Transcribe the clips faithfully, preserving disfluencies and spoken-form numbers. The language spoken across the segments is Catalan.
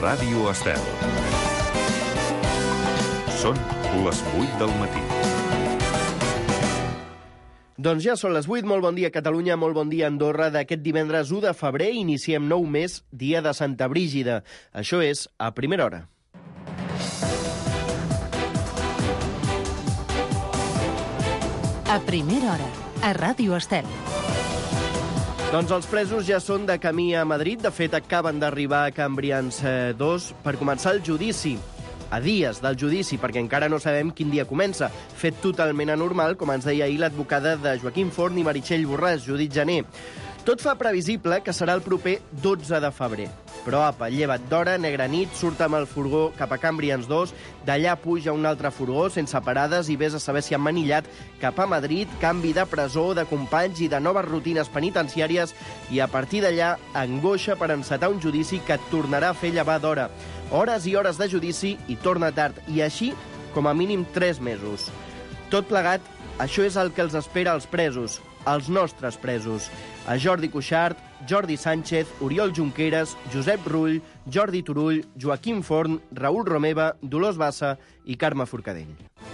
Ràdio Estel. Són les vuit del matí. Doncs ja són les vuit. Molt bon dia, Catalunya, molt bon dia, Andorra. D'aquest divendres u de febrer iniciem nou mes, dia de Santa Brígida. Això és a primera hora. A primera hora, a Ràdio Estel. Doncs els presos ja són de camí a Madrid. De fet, acaben d'arribar a Cambrians dos per començar el judici. A dies del judici, perquè encara no sabem quin dia comença. Fet totalment anormal, com ens deia ahir l'advocada de Joaquim Forn i Meritxell Borràs, Judit Jané. Tot fa previsible que serà el proper dotze de febrer. Però apa, lleva't d'hora, negra nit, surt amb el furgó cap a Cambrians dos, d'allà puja un altre furgó sense parades i vés a saber si han manillat cap a Madrid, canvi de presó, de companys i de noves rutines penitenciàries, i a partir d'allà angoixa per encetar un judici que et tornarà a fer llevar d'hora. Hores i hores de judici i torna tard, i així com a mínim tres mesos. Tot plegat, això és el que els espera als presos, als nostres presos. A Jordi Cuixart, Jordi Sánchez, Oriol Junqueras, Josep Rull, Jordi Turull, Joaquim Forn, Raül Romeva, Dolors Bassa i Carme Forcadell.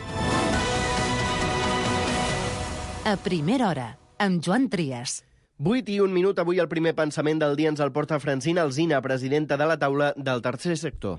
A primera hora, amb Joan Trias. vuit i un minut. Avui el primer pensament del dia ens el porta Francina Alsina, presidenta de la taula del tercer sector.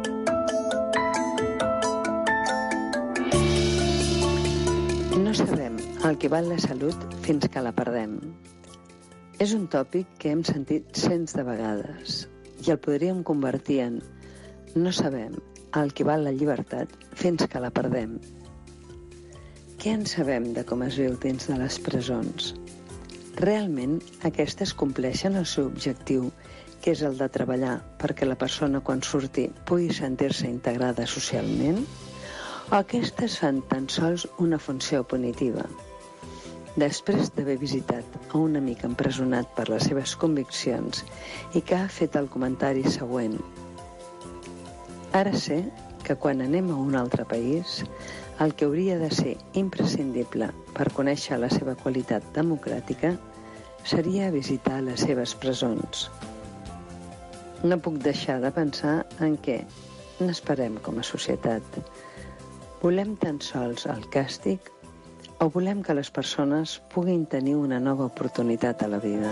No sabem el que val la salut fins que la perdem. És un tòpic que hem sentit cents de vegades i el podríem convertir en no sabem el que val la llibertat fins que la perdem. Què en sabem de com es viu dins de les presons? Realment aquestes compleixen el seu objectiu, que és el de treballar perquè la persona quan surti pugui sentir-se integrada socialment? O aquestes fan tan sols una funció punitiva? Després d'haver visitat a un amic empresonat per les seves conviccions i que ha fet el comentari següent: ara sé que quan anem a un altre país, el que hauria de ser imprescindible per conèixer la seva qualitat democràtica seria visitar les seves presons. No puc deixar de pensar en què n'esperem com a societat. Volem tan sols el càstig o volem que les persones puguin tenir una nova oportunitat a la vida?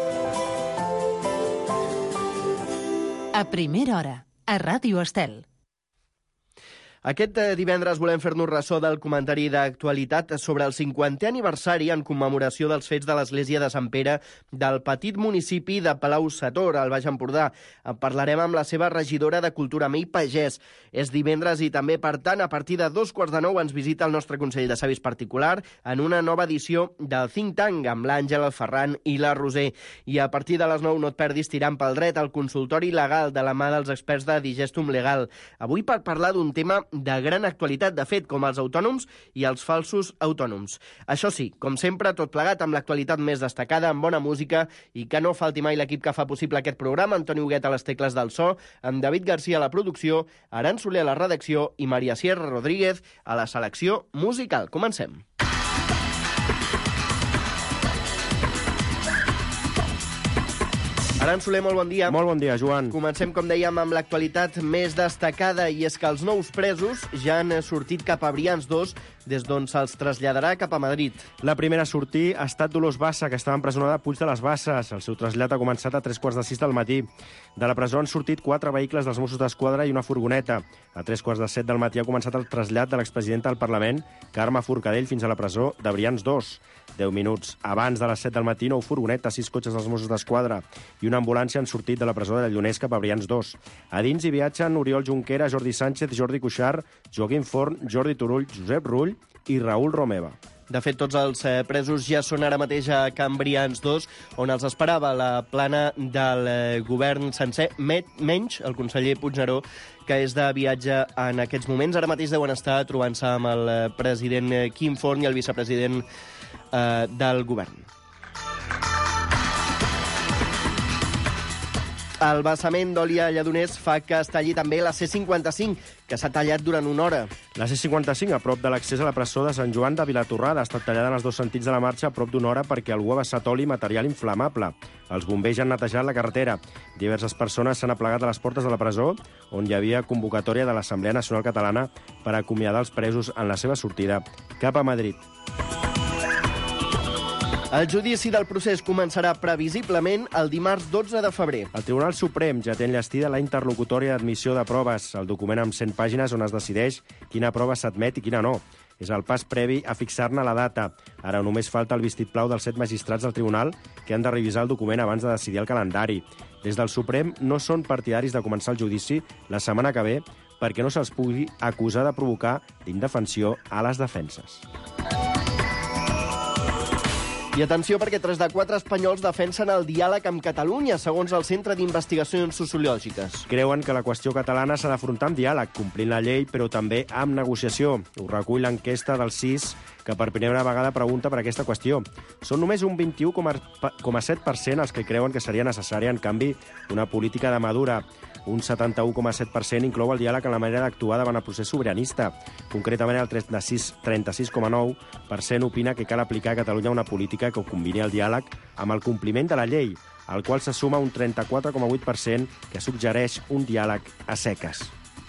A primera hora, a Ràdio Estel. Aquest divendres volem fer-nos ressò del comentari d'actualitat sobre el cinquantè aniversari en commemoració dels fets de l'Església de Sant Pere del petit municipi de Palau-sator, al Baix Empordà. En parlarem amb la seva regidora de Cultura, Mei Pagès. És divendres i també, per tant, a partir de dos quarts de nou ens visita el nostre Consell de Savis particular en una nova edició del Think Tank amb l'Àngel, el Ferran i la Roser. I a partir de les nou no et perdis tirant pel dret al consultori legal de la mà dels experts de Digestum Legal. Avui per parlar d'un tema de gran actualitat, de fet, com els autònoms i els falsos autònoms. Això sí, com sempre, tot plegat amb l'actualitat més destacada, amb bona música, i que no falti mai l'equip que fa possible aquest programa: Antoni Huguet a les tecles del so, amb David Garcia a la producció, Aran Soler a la redacció i Maria Sierra Rodríguez a la selecció musical. Comencem. Aran Soler, molt bon dia. Molt bon dia, Joan. Comencem, com dèiem, amb l'actualitat més destacada, i és que els nous presos ja han sortit cap a Brians dos, des d'on se'ls traslladarà cap a Madrid. La primera a sortir ha estat Dolors Bassa, que estava empresonada a Puig de les Basses. El seu trasllat ha començat a tres quarts de sis del matí. De la presó han sortit quatre vehicles dels Mossos d'Esquadra i una furgoneta. A tres quarts de set del matí ha començat el trasllat de l'expresidenta del Parlament, Carme Forcadell, fins a la presó de Brians dos. Deu minuts abans de les set del matí, nou furgonetes, sis cotxes dels Mossos d'Esquadra i una ambulància han sortit de la presó de Lledoners cap a Brians dos. A dins hi viatgen Oriol Junqueras, Jordi Sánchez, Jordi Cuixart, Joaquim Forn, Jordi Turull, Josep Rull i Raül Romeva. De fet, tots els eh, presos ja són ara mateix a Cambrians dos, on els esperava la plana del eh, govern sencer, met, menys el conseller Puigneró, que és de viatge en aquests moments. Ara mateix deuen estar trobant-se amb el eh, president Quim Forn i el vicepresident eh, del govern. El vessament d'oli a Lledoners fa que es talli també la C cinquanta-cinc, que s'ha tallat durant una hora. La C cinquanta-cinc, a prop de l'accés a la presó de Sant Joan de Vilatorrada, ha estat tallada en els dos sentits de la marxa a prop d'una hora perquè algú ha vessat oli i material inflamable. Els bombers han netejat la carretera. Diverses persones s'han aplegat a les portes de la presó, on hi havia convocatòria de l'Assemblea Nacional Catalana per acomiadar els presos en la seva sortida cap a Madrid. El judici del procés començarà previsiblement el dimarts dotze de febrer. El Tribunal Suprem ja té enllestida la interlocutòria d'admissió de proves, el document amb cent pàgines on es decideix quina prova s'admet i quina no. És el pas previ a fixar-ne la data. Ara només falta el vistiplau dels set magistrats del tribunal que han de revisar el document abans de decidir el calendari. Des del Suprem no són partidaris de començar el judici la setmana que ve perquè no se'ls pugui acusar de provocar l'indefensió a les defenses. I atenció, perquè tres de quatre espanyols defensen el diàleg amb Catalunya, segons el Centre d'Investigacions Sociològiques. Creuen que la qüestió catalana s'ha d'afrontar amb diàleg, complint la llei, però també amb negociació. Ho recull l'enquesta del C I S, que per primera vegada pregunta per aquesta qüestió. Són només un vint-i-u coma set per cent els que creuen que seria necessària, en canvi, una política de madura. Un setanta-u coma set per cent inclou el diàleg en la manera d'actuar davant el procés sobiranista. Concretament, el trenta-sis coma nou per cent opina que cal aplicar a Catalunya una política que combini el diàleg amb el compliment de la llei, al qual se suma un trenta-quatre coma vuit per cent que suggereix un diàleg a seques.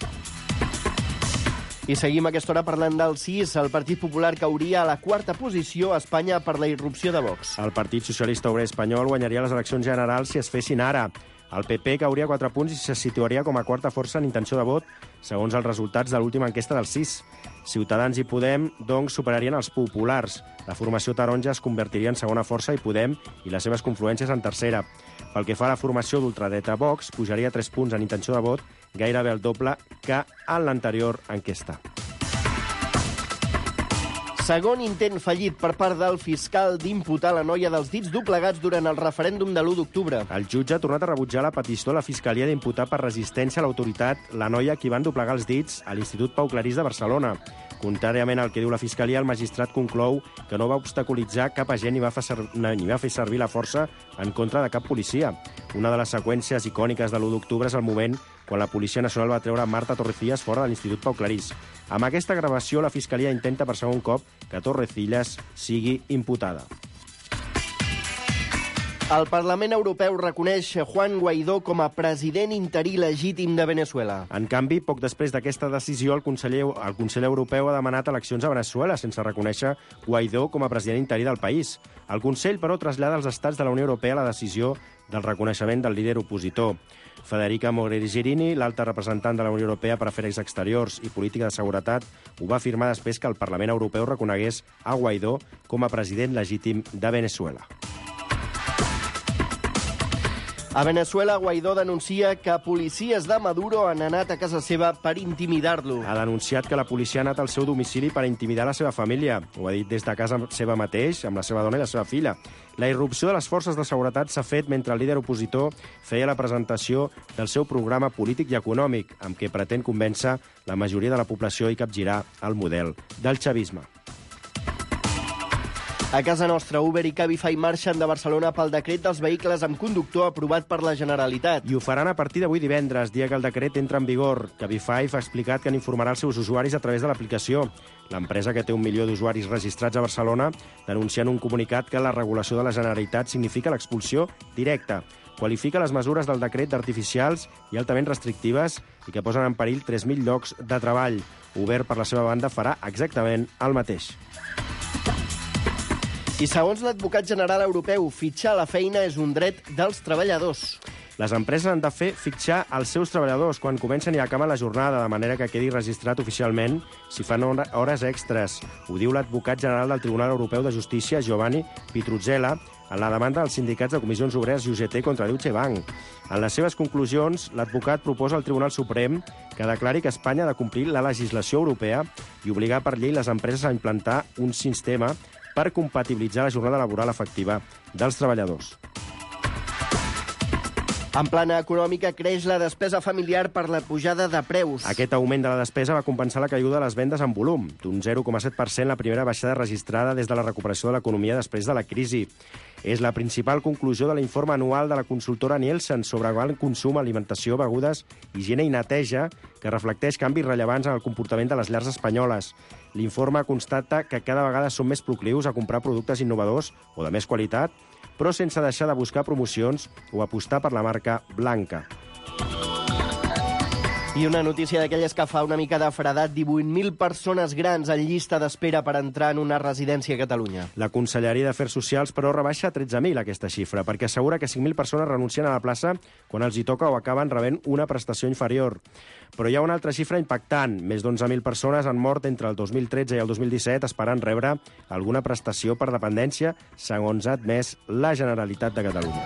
I seguim a aquesta hora parlant del C I S. El Partit Popular cauria a la quarta posició a Espanya per la irrupció de Vox. El Partit Socialista Obrer Espanyol guanyaria les eleccions generals si es fessin ara. El P P cauria quatre punts i se situaria com a quarta força en intenció de vot, segons els resultats de l'última enquesta del C I S. Ciutadans i Podem, doncs, superarien els populars. La formació taronja es convertiria en segona força i Podem i les seves confluències en tercera. Pel que fa a la formació d'ultradreta Vox, pujaria tres punts en intenció de vot, gairebé el doble que en l'anterior enquesta. Segon intent fallit per part del fiscal d'imputar la noia dels dits doblegats durant el referèndum de l'u d'octubre. El jutge ha tornat a rebutjar la petició de la Fiscalia d'imputar per resistència a l'autoritat la noia a qui van doblegar els dits a l'Institut Pau Clarís de Barcelona. Contràriament al que diu la Fiscalia, el magistrat conclou que no va obstaculitzar cap agent ni va fer servir, ni va fer servir la força en contra de cap policia. Una de les seqüències icòniques de l'u d'octubre és el moment quan la Policia Nacional va treure Marta Torrecillas fora de l'Institut Pau Clarís. Amb aquesta gravació, la Fiscalia intenta per segon cop que Torrecillas sigui imputada. El Parlament Europeu reconeix Juan Guaidó com a president interí legítim de Venezuela. En canvi, poc després d'aquesta decisió, el Consell, el Consell Europeu ha demanat eleccions a Venezuela sense reconèixer Guaidó com a president interí del país. El Consell, però, trasllada als estats de la Unió Europea la decisió del reconeixement del líder opositor. Federica Mogherini, l'alta representant de la Unió Europea per Afers Exteriors i Política de Seguretat, ho va afirmar després que el Parlament Europeu reconegués a Guaidó com a president legítim de Venezuela. A Venezuela, Guaidó denuncia que policies de Maduro han anat a casa seva per intimidar-lo. Ha denunciat que la policia ha anat al seu domicili per intimidar la seva família. Ho ha dit des de casa seva mateix, amb la seva dona i la seva filla. La irrupció de les forces de seguretat s'ha fet mentre el líder opositor feia la presentació del seu programa polític i econòmic, amb què pretén convèncer la majoria de la població i capgirar el model del chavisme. A casa nostra, Uber i Cabify marxen de Barcelona pel decret dels vehicles amb conductor aprovat per la Generalitat. I ho faran a partir d'avui divendres, dia que el decret entra en vigor. Cabify ha explicat que n'informarà els seus usuaris a través de l'aplicació. L'empresa, que té un milió d'usuaris registrats a Barcelona, denuncia en un comunicat que la regulació de la Generalitat significa l'expulsió directa. Qualifica les mesures del decret d'artificials i altament restrictives i que posen en perill tres mil llocs de treball. Uber, per la seva banda, farà exactament el mateix. I segons l'advocat general europeu, fitxar la feina és un dret dels treballadors. Les empreses han de fer fitxar els seus treballadors quan comencen i acaben la jornada, de manera que quedi registrat oficialment si fan hores extres. Ho diu l'advocat general del Tribunal Europeu de Justícia, Giovanni Pietruzzella, en la demanda dels sindicats de comissions obreres i U G T contra Deutsche Bank. En les seves conclusions, l'advocat proposa al Tribunal Suprem que declari que Espanya ha de complir la legislació europea i obligar per llei les empreses a implantar un sistema per compatibilitzar la jornada laboral efectiva dels treballadors. En plana econòmica, creix la despesa familiar per la pujada de preus. Aquest augment de la despesa va compensar la caiguda de les vendes en volum, d'un zero coma set per cent, la primera baixada registrada des de la recuperació de l'economia després de la crisi. És la principal conclusió de l'informe anual de la consultora Nielsen sobre el consum, alimentació, begudes, higiene i neteja, que reflecteix canvis rellevants en el comportament de les llars espanyoles. L'informe constata que cada vegada són més proclius a comprar productes innovadors o de més qualitat, però sense deixar de buscar promocions o apostar per la marca blanca. I una notícia d'aquelles que fa una mica de fredat, divuit mil persones grans en llista d'espera per entrar en una residència a Catalunya. La Conselleria d'Afers Socials, però, rebaixa a tretze mil aquesta xifra, perquè assegura que cinc mil persones renuncien a la plaça quan els hi toca o acaben rebent una prestació inferior. Però hi ha una altra xifra impactant. Més d'onze mil persones han mort entre el dos mil tretze i el dos mil disset esperant rebre alguna prestació per dependència, segons ha admès la Generalitat de Catalunya.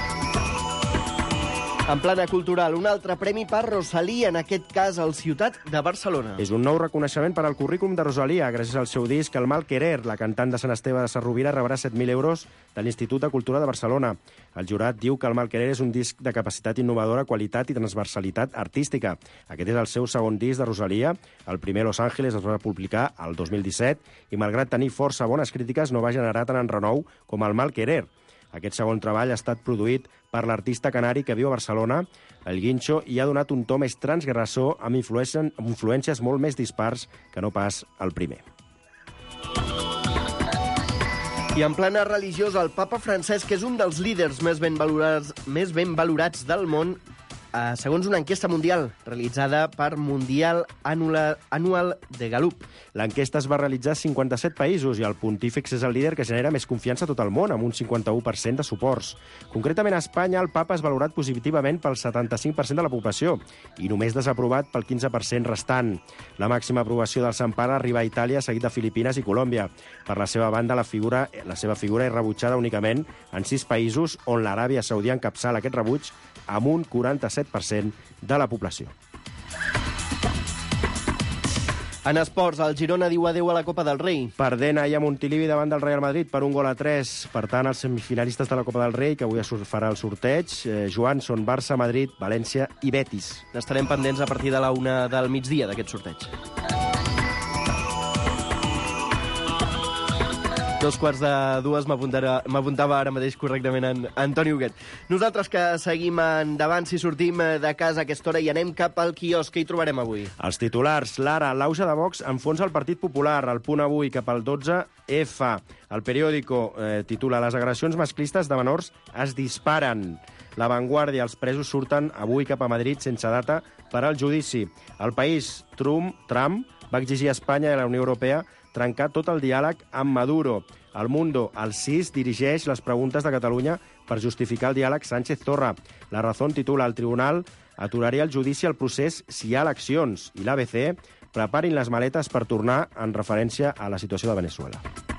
En plana cultural, un altre premi per Rosalía, en aquest cas al Ciutat de Barcelona. És un nou reconeixement per al currículum de Rosalía. Gràcies al seu disc El mal querer, la cantant de Sant Esteve de Sarrovira rebrà set mil euros de l'Institut de Cultura de Barcelona. El jurat diu que El mal querer és un disc de capacitat innovadora, qualitat i transversalitat artística. Aquest és el seu segon disc de Rosalía. El primer, Los Ángeles, es va publicar el dos mil disset i, malgrat tenir força bones crítiques, no va generar tant enrenou com El mal querer. Aquest segon treball ha estat produït per l'artista canari que viu a Barcelona, el Guincho, i ha donat un to més transgressor amb influències molt més dispars que no pas el primer. I en plana religiosa, el papa Francesc, que és un dels líders més ben valorats, més ben valorats del món, eh, segons una enquesta mundial realitzada per Mundial Annual, Annual de Gallup. L'enquesta es va realitzar a cinquanta-set països i el pontífex és el líder que genera més confiança a tot el món, amb un cinquanta-u per cent de suports. Concretament a Espanya, el papa és valorat positivament pel setanta-cinc per cent de la població i només desaprovat pel quinze per cent restant. La màxima aprovació del Sant Pare arriba a Itàlia, seguit de Filipines i Colòmbia. Per la seva banda, la, figura, la seva figura és rebutjada únicament en sis països, on l'Aràbia Saudita encapçala aquest rebuig amb un quaranta-set per cent de la població. En esports, el Girona diu adeu a la Copa del Rei. Perdent ahir a Montilivi davant del Real Madrid per un gol a tres. Per tant, els semifinalistes de la Copa del Rei, que avui es farà el sorteig, eh, Joan, són Barça, Madrid, València i Betis. N'estarem pendents a partir de la una del migdia d'aquest sorteig. Dos quarts de dues, m'apuntava ara mateix correctament en Antoni Huguet. Nosaltres que seguim endavant, si sortim de casa a aquesta hora i anem cap al quiosc, què hi trobarem avui? Els titulars. Lara, l'auge de Vox enfonsa el Partit Popular. El Punt avui cap al dotze F. El periòdico eh, titula Les agressions masclistes de menors es disparen. La Vanguardia, els presos surten avui cap a Madrid sense data per al judici. El País, Trump, Trump va exigir a Espanya i a la Unió Europea trencar tot el diàleg amb Maduro. El Mundo, el sis, dirigeix les preguntes de Catalunya per justificar el diàleg Sánchez-Torra. La Razón titula el tribunal aturaria el judici al procés si hi ha eleccions. I l'A B C, preparin les maletes per tornar en referència a la situació de Venezuela.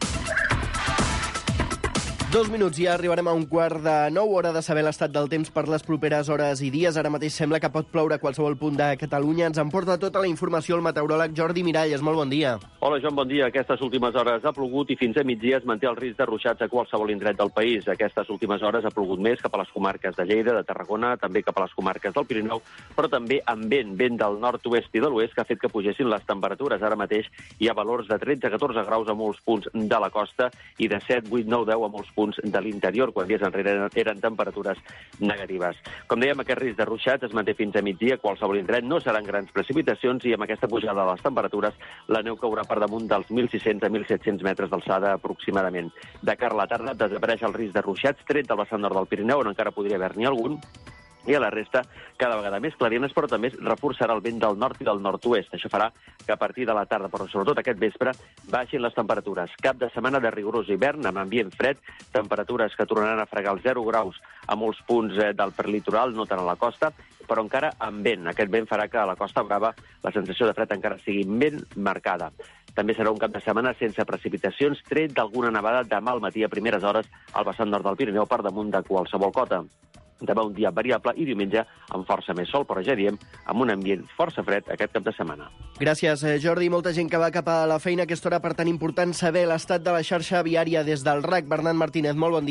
Dos minuts i ja arribarem a un quart de nou, hora de saber l'estat del temps per les properes hores i dies. Ara mateix sembla que pot ploure a qualsevol punt de Catalunya. Ens en porta tota la informació el meteoròleg Jordi Miralles. Molt bon dia. Hola, Joan, bon dia. Aquestes últimes hores ha plogut i fins a migdia es manté el risc de ruixats a qualsevol indret del país. Aquestes últimes hores ha plogut més cap a les comarques de Lleida, de Tarragona, també cap a les comarques del Pirineu, però també amb vent, vent del nord-oest i de l'oest, que ha fet que pugessin les temperatures. Ara mateix hi ha valors de tretze a catorze graus a molts punts de la costa i de set, vuit, nou, deu a molts punts de l'interior, quan dies enrere eren temperatures negatives. Com dèiem, aquest risc de ruixats es manté fins a migdia, qualsevol indret, no seran grans precipitacions i amb aquesta pujada de les temperatures la neu caurà per damunt dels mil sis-cents a mil set-cents metres d'alçada aproximadament. De cara a la tarda desapareix el risc de ruixats, tret del vessant nord del Pirineu, on encara podria haver-n'hi algun, i a la resta cada vegada més clarines, però també reforçarà el vent del nord i del nord-oest. Això farà que a partir de la tarda, però sobretot aquest vespre, baixin les temperatures. Cap de setmana de rigorós hivern, amb ambient fred, temperatures que tornaran a fregar els zero graus a molts punts del prelitoral, no tant a la costa, però encara amb vent. Aquest vent farà que a la Costa Brava la sensació de fred encara sigui ben marcada. També serà un cap de setmana sense precipitacions, tret d'alguna nevada demà al matí a primeres hores al vessant nord del Pirineu per damunt de qualsevol cota. Demà un dia variable i diumenge amb força més sol, però ja diem, amb un ambient força fred aquest cap de setmana. Gràcies, Jordi. Molta gent que va cap a la feina a aquesta hora, per tant important saber l'estat de la xarxa viària des del R A C. Bernat Martínez, molt bon dia.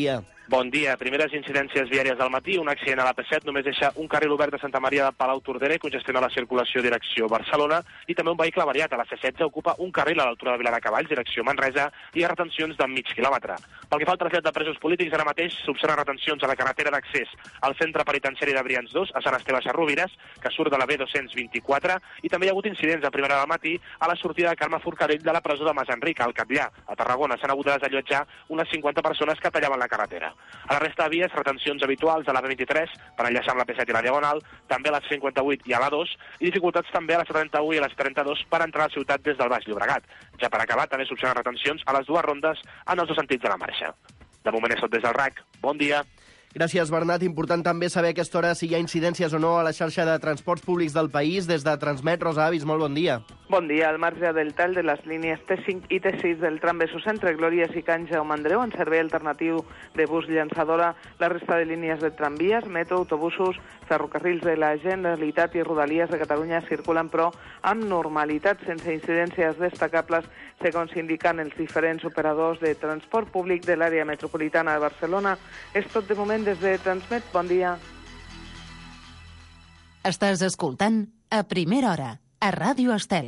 Bon dia. Primeres incidències viàries del matí. Un accident a l'A P set només deixa un carril obert de Santa Maria de Palau Tordera i congestiona la circulació direcció Barcelona, i també un vehicle variat a la C setze ocupa un carril a l'altura de Viladecavalls, direcció Manresa, i hi ha retencions de mig quilòmetre. Pel que fa al trasllat de presos polítics, ara mateix s'observen retencions a la carretera d'accés al centre penitenciari de Brians dos, a Sant Esteve Sarrovires, que surt de la B dos cents vint-i-quatre, i també hi ha hagut incidents a primera hora del matí a la sortida de Carme Forcadell de la presó de Masenric, al Catllà. A Tarragona s'han hagut de desallotjar unes cinquanta persones que tallaven la carretera. A la resta de vies, retencions habituals a la B vint-i-tres per enllaçar amb la P set i la Diagonal, també a la C cinquanta-vuit i a l'A dos, i dificultats també a la C trenta-u i a la C trenta-dos per entrar a la ciutat des del Baix Llobregat. Ja per acabar, també s'observen retencions a les dues rondes en els dos sentits de la marxa. De moment és tot des del R A C. Bon dia. Gràcies, Bernat. Important també saber a aquesta hora si hi ha incidències o no a la xarxa de transports públics del país. Des de Transmet, Rosa Avis, molt bon dia. Bon dia. Al marge del tall de les línies T cinc i T sis del tram Besòs entre Glòries i Can Jaume Andreu, en servei alternatiu de bus llançadora, la resta de línies de tramvies, metro, autobusos, ferrocarrils de la Generalitat i Rodalies de Catalunya circulen, però amb normalitat, sense incidències destacables, segons indiquen els diferents operadors de transport públic de l'àrea metropolitana de Barcelona. És tot de moment des de Transmet. Bon dia. Estàs escoltant A Primera Hora, a Ràdio Estel.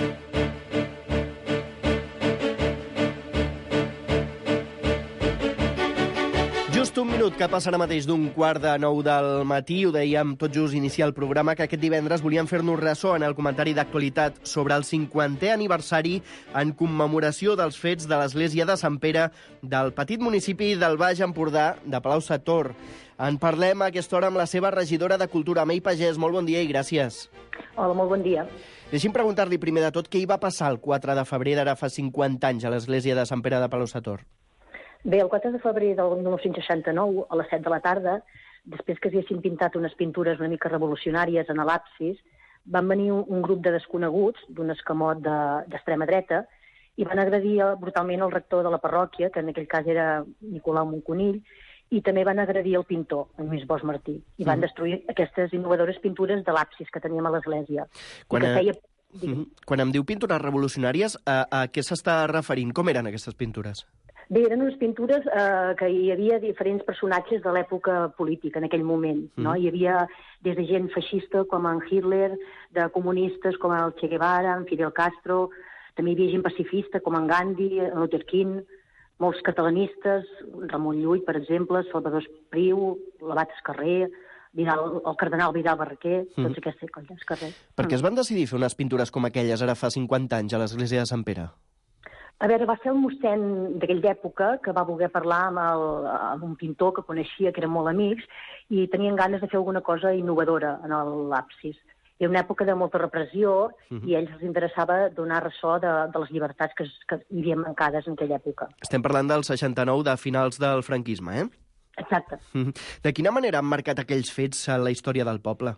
Just un minut que passa ara mateix d'un quart de nou del matí. Ho dèiem tot just iniciar el programa, que aquest divendres volíem fer-nos ressò en el comentari d'actualitat sobre el cinquantè aniversari en commemoració dels fets de l'església de Sant Pere del petit municipi del Baix Empordà de Palau-sator. En parlem a aquesta hora amb la seva regidora de Cultura, Mei Pagès. Molt bon dia i gràcies. Hola, molt bon dia. Deixi'm preguntar-li primer de tot què hi va passar el quatre de febrer d'ara fa cinquanta anys a l'església de Sant Pere de Palau-sator. Bé, el quatre de febrer del mil nou-cents seixanta-nou, a les set de la tarda, després que s'hi hagin pintat unes pintures una mica revolucionàries en l'absis, van venir un, un grup de desconeguts, d'un escamot d'extrema de, dreta, i van agredir brutalment el rector de la parròquia, que en aquell cas era Nicolau Monconill, i també van agredir el pintor, en Lluís Bosch Martí, i van mm. destruir aquestes innovadores pintures de l'absis que teníem a l'església. Quan, a... feia... mm. Quan em diu pintures revolucionàries, a, a què s'està referint? Com eren aquestes pintures? Bé, eren unes pintures eh, que hi havia diferents personatges de l'època política en aquell moment, mm. no? Hi havia des de gent feixista com en Hitler, de comunistes com el Che Guevara, en Fidel Castro, també hi havia gent pacifista com en Gandhi, en Luther King, molts catalanistes, Ramon Llull, per exemple, Salvador Espriu, l'Abat Escarrer, Vidal, el cardenal Vidal Barraquer, mm. tots aquests colles carrer. Per què es van decidir fer unes pintures com aquelles ara fa cinquanta anys a l'església de Sant Pere? A veure, va ser el mossèn d'aquella època que va voler parlar amb, el, amb un pintor que coneixia, que eren molt amics, i tenien ganes de fer alguna cosa innovadora en l'absis. Era una època de molta repressió uh-huh. i a ells els interessava donar ressò de, de les llibertats que, que hi havia mancades en aquella època. Estem parlant del seixanta-nou, de finals del franquisme, eh? Exacte. Uh-huh. De quina manera han marcat aquells fets a la història del poble?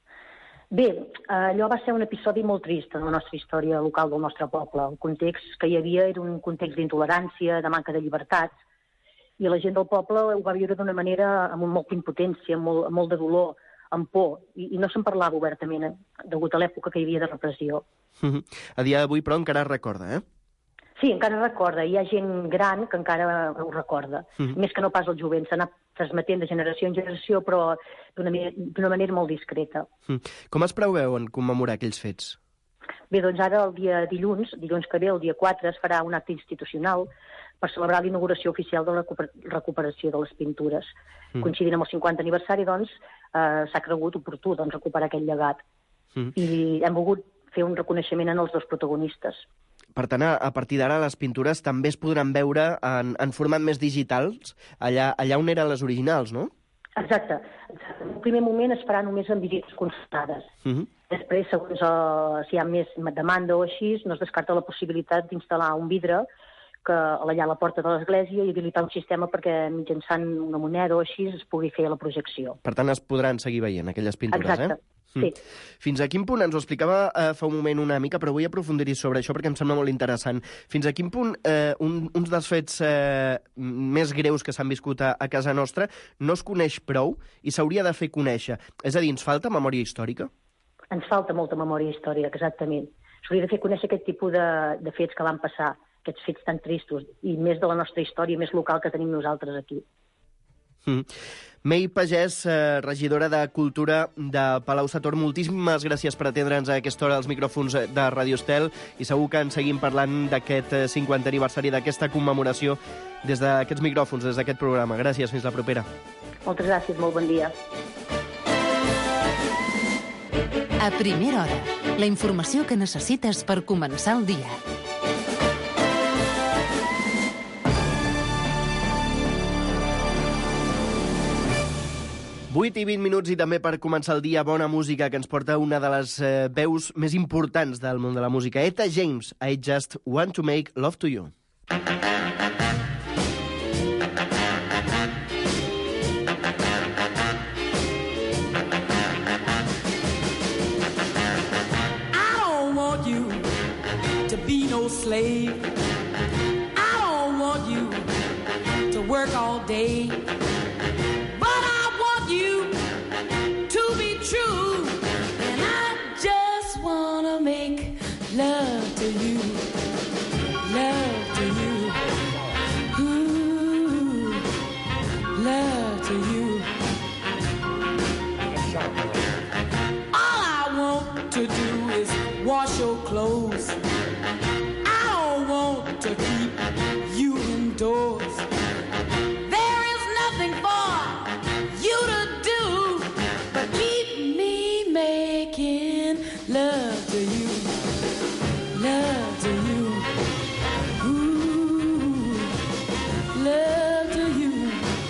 Bé, allò va ser un episodi molt trist en la nostra història local del nostre poble. El context que hi havia era un context d'intolerància, de manca de llibertats, i la gent del poble ho va viure d'una manera amb molta impotència, amb molt, amb molt de dolor, amb por, i, i no se'n parlava obertament, eh, degut a l'època que hi havia de repressió. Uh-huh. A dia d'avui, però, encara es recorda, eh? Sí, encara recorda. Hi ha gent gran que encara ho recorda. Uh-huh. Més que no pas el jovent. S'ha anat transmetent de generació en generació, però d'una manera molt discreta. Uh-huh. Com es preveu en commemorar aquells fets? Bé, doncs ara el dia dilluns, dilluns que ve, el dia quatre, es farà un acte institucional per celebrar l'inauguració oficial de la recuperació de les pintures. Uh-huh. Coincidint amb el cinquantè aniversari, doncs, eh, s'ha cregut oportú doncs, recuperar aquest llegat. Uh-huh. I hem volgut fer un reconeixement en els dos protagonistes. Per tant, a partir d'ara, les pintures també es podran veure en, en format més digitals, allà, allà on eren les originals, no? Exacte. En el primer moment es farà només en visites constatades. Uh-huh. Després, segons uh, si hi ha més demanda o així, no es descarta la possibilitat d'instal·lar un vidre que allà a la porta de l'església i habilitar un sistema perquè mitjançant una moneda o així es pugui fer la projecció. Per tant, es podran seguir veient aquelles pintures, Exacte. eh? Sí. Fins a quin punt, ens ho explicava eh, fa un moment una mica, però vull aprofundir-hi sobre això perquè em sembla molt interessant. Fins a quin punt eh, un, uns dels fets eh, més greus que s'han viscut a, a casa nostra no es coneix prou i s'hauria de fer conèixer? És a dir, ens falta memòria històrica? Ens falta molta memòria històrica, exactament. S'hauria de fer conèixer aquest tipus de, de fets que van passar, aquests fets tan tristos, i més de la nostra història, més local que tenim nosaltres aquí. Mm. May Pagès, eh, regidora de Cultura de Palau-sator, moltíssimes gràcies per atendre'ns a aquesta hora als micròfons de Radio Estel i segur que en seguim parlant d'aquest cinquantè aniversari, d'aquesta commemoració des d'aquests micròfons, des d'aquest programa. Gràcies, fins la propera. Moltes gràcies, molt bon dia. A primera hora, la informació que necessites per començar el dia. vuit i vint minuts i també per començar el dia bona música que ens porta una de les eh, veus més importants del món de la música. Etta James, I Just Want to Make Love to You. I don't want you to be no slave. I don't want you to work all day. You to be true, and I just wanna make love to you, love to you, ooh, love to you. All I want to do is wash your clothes. I don't want to keep you indoors. There is nothing for you to do but keep me making love to you, love to you, ooh, love to you.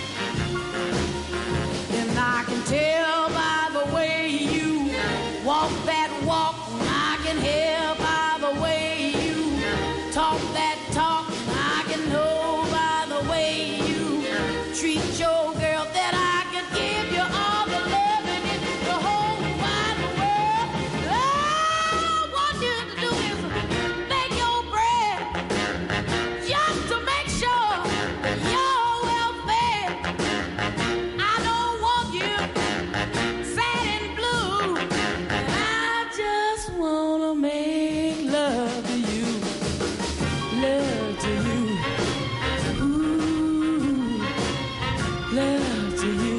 And I can tell by the way you walk that walk, and I can hear by the way you talk that talk, and I can know by the way you treat your girl that I give you all the love in it, the whole wide world. All I want you to do is make your bread, just to make sure that you're well fed. I don't want you sad and blue, and I just wanna make love to you, love to you, ooh, love to you.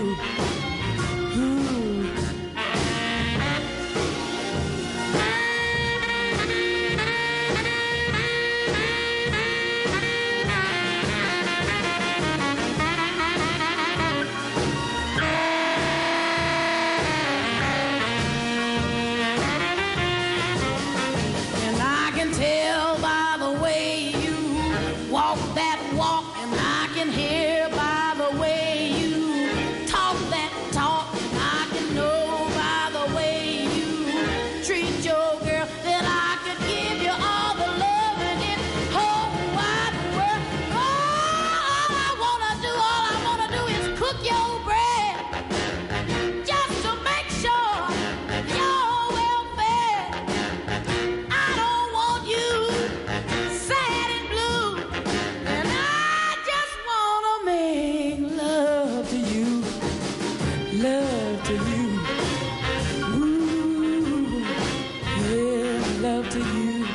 And I can tell by the way you walk that walk, and I can hear by the way you talk that talk, and I can know by the way you treat your girl that I could give you all the love in this whole wide world. All I wanna do, all I wanna do is cook your bread, just to make sure you're well fed. I don't want you sad and blue, and I just wanna make love to you, love to you, ooh, yeah, love to you,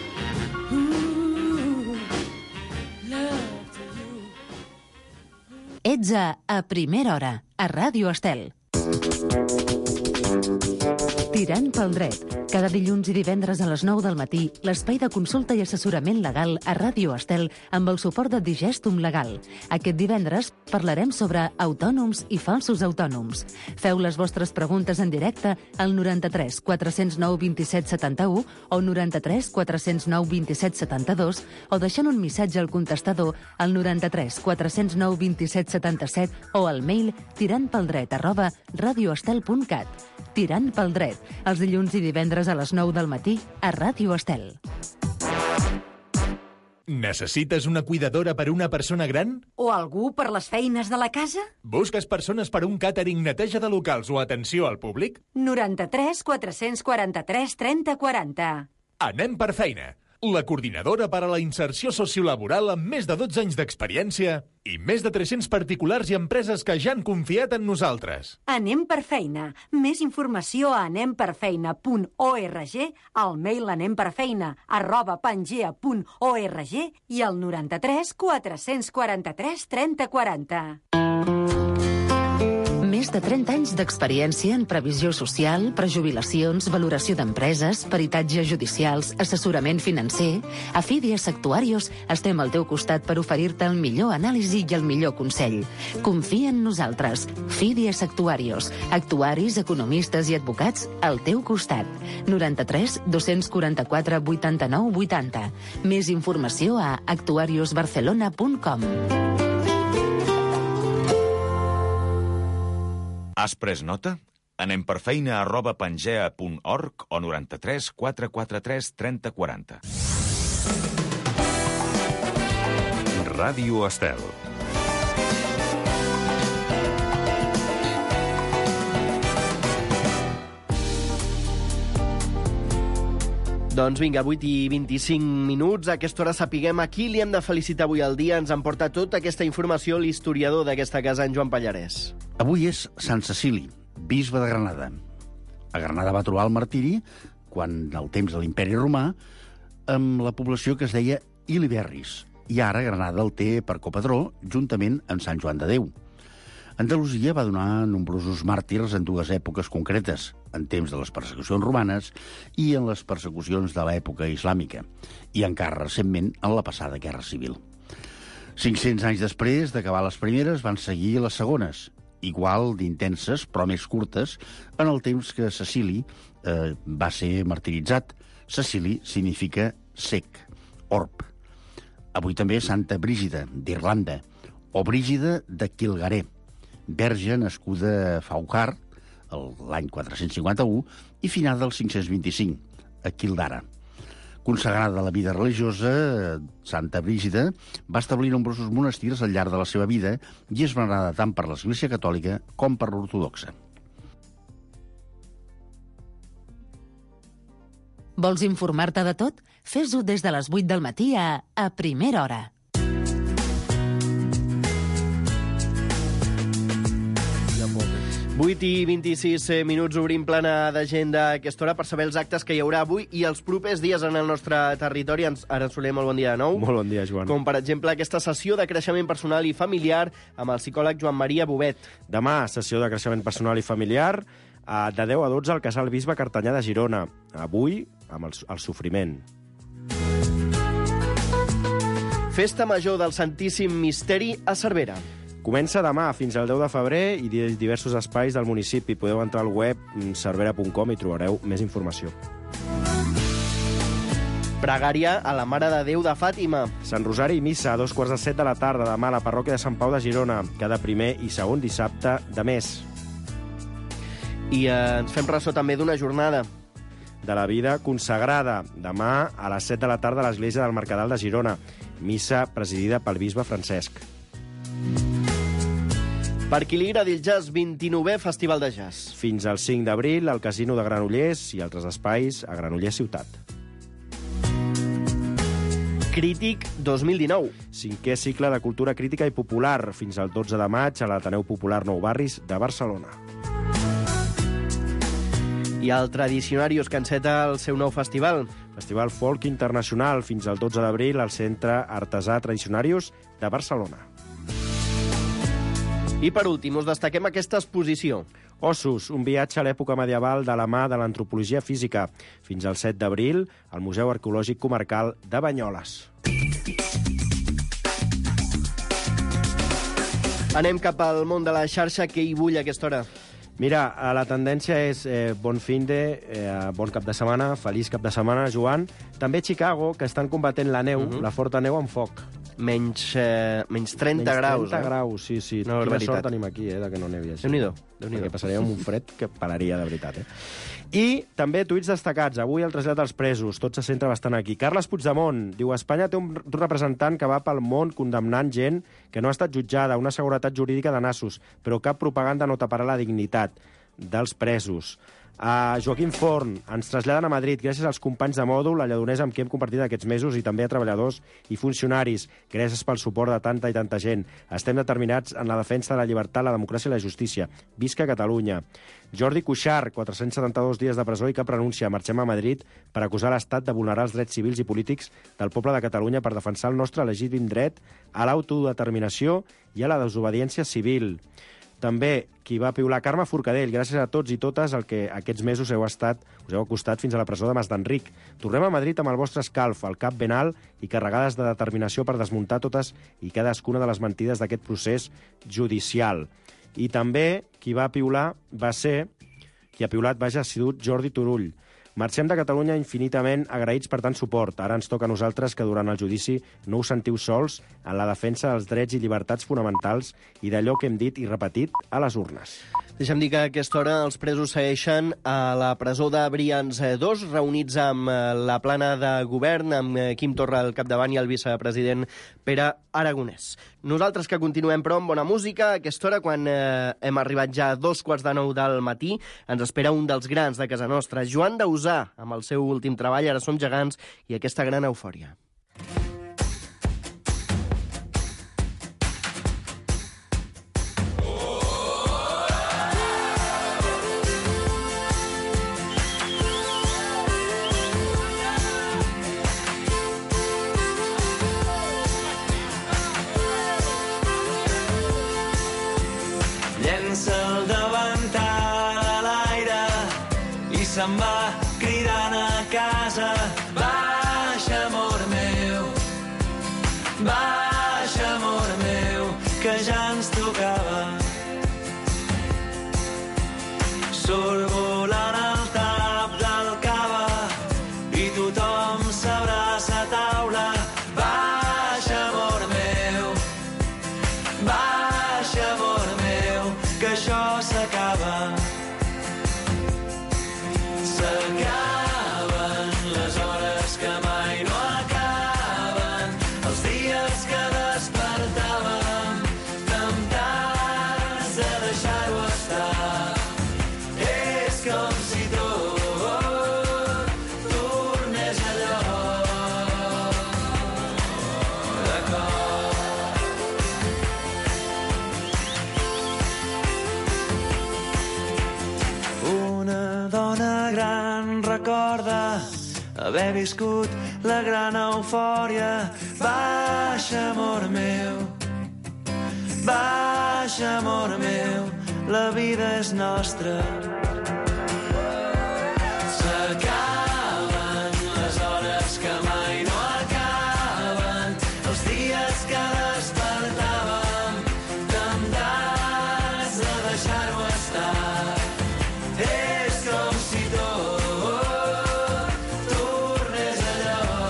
ooh, love to you. Ets a A Primera Hora, a Ràdio Estel. Tirant pel dret. Cada dilluns i divendres a les nou del matí, l'espai de consulta i assessorament legal a Ràdio Estel amb el suport de Digestum Legal. Aquest divendres parlarem sobre autònoms i falsos autònoms. Feu les vostres preguntes en directe al noranta-tres quatre zero nou vint set setanta-u o noranta-tres quatre zero nou vint set setanta-dos o deixant un missatge al contestador al noranta-tres quatre zero nou vint set setanta-set o al mail tirantpeldret arroba radioestel punt cat. Tirant pel dret, els dilluns i divendres a les nou del matí a Ràdio Estel. Necessites una cuidadora per una persona gran? O algú per les feines de la casa? Busques persones per un càtering, neteja de locals o atenció al públic? noranta-tres quatre quaranta-tres trenta quaranta. Anem per feina. La coordinadora per a la inserció sociolaboral amb més de dotze anys d'experiència i més de tres-cents particulars i empreses que ja han confiat en nosaltres. Anem per feina. Més informació a anem per feina punt org, al mail anemperfeina arroba pangea punt org i al noranta-tres quatre quaranta-tres trenta quaranta. Més de trenta anys d'experiència en previsió social, prejubilacions, valoració d'empreses, peritatges judicials, assessorament financer. A Fidias Actuarios estem al teu costat per oferir-te el millor anàlisi i el millor consell. Confia en nosaltres. Fidias Actuarios. Actuaris, economistes i advocats al teu costat. noranta-tres dos-cents quaranta-quatre vuitanta-nou vuitanta. Més informació a actuarios barcelona punt com. Has pres nota? Anem per feina arroba pangea punt org o noranta-tres quatre quatre tres trenta quaranta. Ràdio Estel. Doncs vinga, vuit i vint-i-cinc minuts. A aquesta hora sapiguem a qui li hem de felicitar avui al dia. Ens emporta tota aquesta informació l'historiador d'aquesta casa, en Joan Pallarès. Avui és Sant Cecili, bisbe de Granada. A Granada va trobar el martiri, quan al temps de l'Imperi Romà, amb la població que es deia Iliberris. I ara Granada el té per copatró, juntament amb Sant Joan de Déu. Andalusia va donar nombrosos màrtirs en dues èpoques concretes, en temps de les persecucions romanes i en les persecucions de l'època islàmica, i encara recentment en la passada Guerra Civil. cinc-cents anys després d'acabar les primeres van seguir les segones, igual d'intenses però més curtes, en el temps que Cecili eh, va ser martiritzat. Cecili significa sec, orb. Avui també Santa Brígida, d'Irlanda, o Brígida de Kilgaré, verge nascuda a Faughart, l'any quatre-cents cinquanta-u, i finada el cinc-cents vint-i-cinc, a Kildara. Consagrada a la vida religiosa, Santa Brígida va establir nombrosos monestirs al llarg de la seva vida i és venerada tant per l'Església Catòlica com per l'Ortodoxa. Vols informar-te de tot? Fes-ho des de les vuit del matí a A Primera Hora. vuit i vint-i-sis minuts, obrim plana d'agenda a aquesta hora per saber els actes que hi haurà avui i els propers dies en el nostre territori. Ara Soler, molt bon dia de nou. Molt bon dia, Joan. Com, per exemple, aquesta sessió de creixement personal i familiar amb el psicòleg Joan Maria Bobet. Demà, sessió de creixement personal i familiar de deu a dotze al Casal Bisbe Cartanyà de Girona. Avui, amb el, el sofriment. Festa Major del Santíssim Misteri a Cervera. Comença demà fins al deu de febrer i diversos espais del municipi. Podeu entrar al web cervera punt com i trobareu més informació. Pregària a la Mare de Déu de Fàtima. Sant Rosari i missa a dos quarts de set de la tarda demà a la parròquia de Sant Pau de Girona, cada primer i segon dissabte de mes. I eh, ens fem ressò també d'una jornada de la vida consagrada demà a les set de la tarda a l'església del Mercadal de Girona. Missa presidida pel bisbe Francesc. Per qui li agradi el jazz, vint-i-novè Festival de Jazz. Fins al cinc d'abril, al Casino de Granollers i altres espais a Granollers Ciutat. Crític dos mil dinou. Cinquè cicle de cultura crítica i popular, fins al dotze de maig a l'Ateneu Popular Nou Barris de Barcelona. I el Tradicionarios que enceta el seu nou festival. Festival Folk Internacional, fins al dotze d'abril al Centre Artesà Tradicionarios de Barcelona. I per últim, us destaquem aquesta exposició. Ossos, un viatge a l'època medieval de la mà de l'antropologia física. Fins al set d'abril, al Museu Arqueològic Comarcal de Banyoles. Anem cap al món de la xarxa, que hi bull a aquesta hora. Mira, la tendència és eh, bon fin de, eh, bon cap de setmana, feliç cap de setmana, Joan. També Chicago, que estan combatent la neu, uh -huh. la forta neu amb foc. Menys, eh, menys trenta graus, trenta eh? graus, sí, sí. No, Quina veritat. sort tenim aquí, eh, de que no nevi així. Déu-n'hi-do. Déu-n'hi-do. Perquè passaria un fred que pelaria, de veritat, eh? I també tuits destacats. Avui el trasllat dels presos. Tot se centra bastant aquí. Carles Puigdemont diu: Espanya té un representant que va pel món condemnant gent que no ha estat jutjada, una seguretat jurídica de nassos, però cap propaganda no taparà la dignitat dels presos. Uh, Joaquim Forn, ens traslladen a Madrid gràcies als companys de mòdul, la lledonesa amb qui hem compartit aquests mesos, i també a treballadors i funcionaris. Gràcies pel suport de tanta i tanta gent. Estem determinats en la defensa de la llibertat, la democràcia i la justícia. Visca Catalunya. Jordi Cuixart, quatre-cents setanta-dos dies de presó i cap renúncia. Marxem a Madrid per acusar l'Estat de vulnerar els drets civils i polítics del poble de Catalunya per defensar el nostre legítim dret a l'autodeterminació i a la desobediència civil. També qui va piular Carme Forcadell. Gràcies a tots i totes el que aquests mesos heu estat, us heu acostat fins a la presó de Mas d'Enric. Tornem a Madrid amb el vostre escalf, el cap ben alt i carregades de determinació per desmuntar totes i cadascuna de les mentides d'aquest procés judicial. I també qui va piular va ser, qui ha piulat, vaja, ha sigut Jordi Turull. Marxem de Catalunya infinitament agraïts per tant suport. Ara ens toca a nosaltres que durant el judici no us sentiu sols en la defensa dels drets i llibertats fonamentals i d'allò que hem dit i repetit a les urnes. Deixa'm dir que a aquesta hora els presos segueixen a la presó de Brians dos, reunits amb la plana de govern, amb Quim Torra al capdavant i el vicepresident Pere Aragonès. Nosaltres que continuem, però, amb bona música, a aquesta hora, quan eh, hem arribat ja a dos quarts de nou del matí, ens espera un dels grans de casa nostra, Joan Dausà, amb el seu últim treball, Ara som gegants, i aquesta gran eufòria. Se'n va cridant a casa. Baixa, amor meu, baixa, amor meu, que ja ens tocava. Surt volant el tap del cava i tothom s'abraça a taula. Baixa, amor meu, baixa, amor meu, que això s'acaba. S'acaben les hores que mai no acaben, els dies que despertàvem temptats de deixar-ho estar. És com si tot tornés allò de cop. Una dona gran recorda haver viscut la gran eufòria. Baixa, amor meu, baixa, amor meu, la vida és nostra. S'acaben les hores que mai no acaben, els dies que despertàvem temptats de deixar-ho estar. És com si tot tornés allò.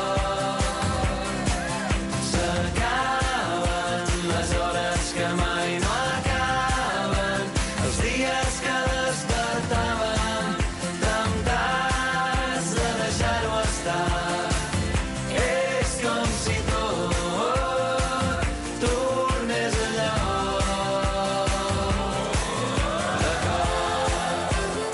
S'acaben les hores que mai no acaben, els dies que despertàvem temptats de deixar-ho estar. És com si tot tornés allò de cop.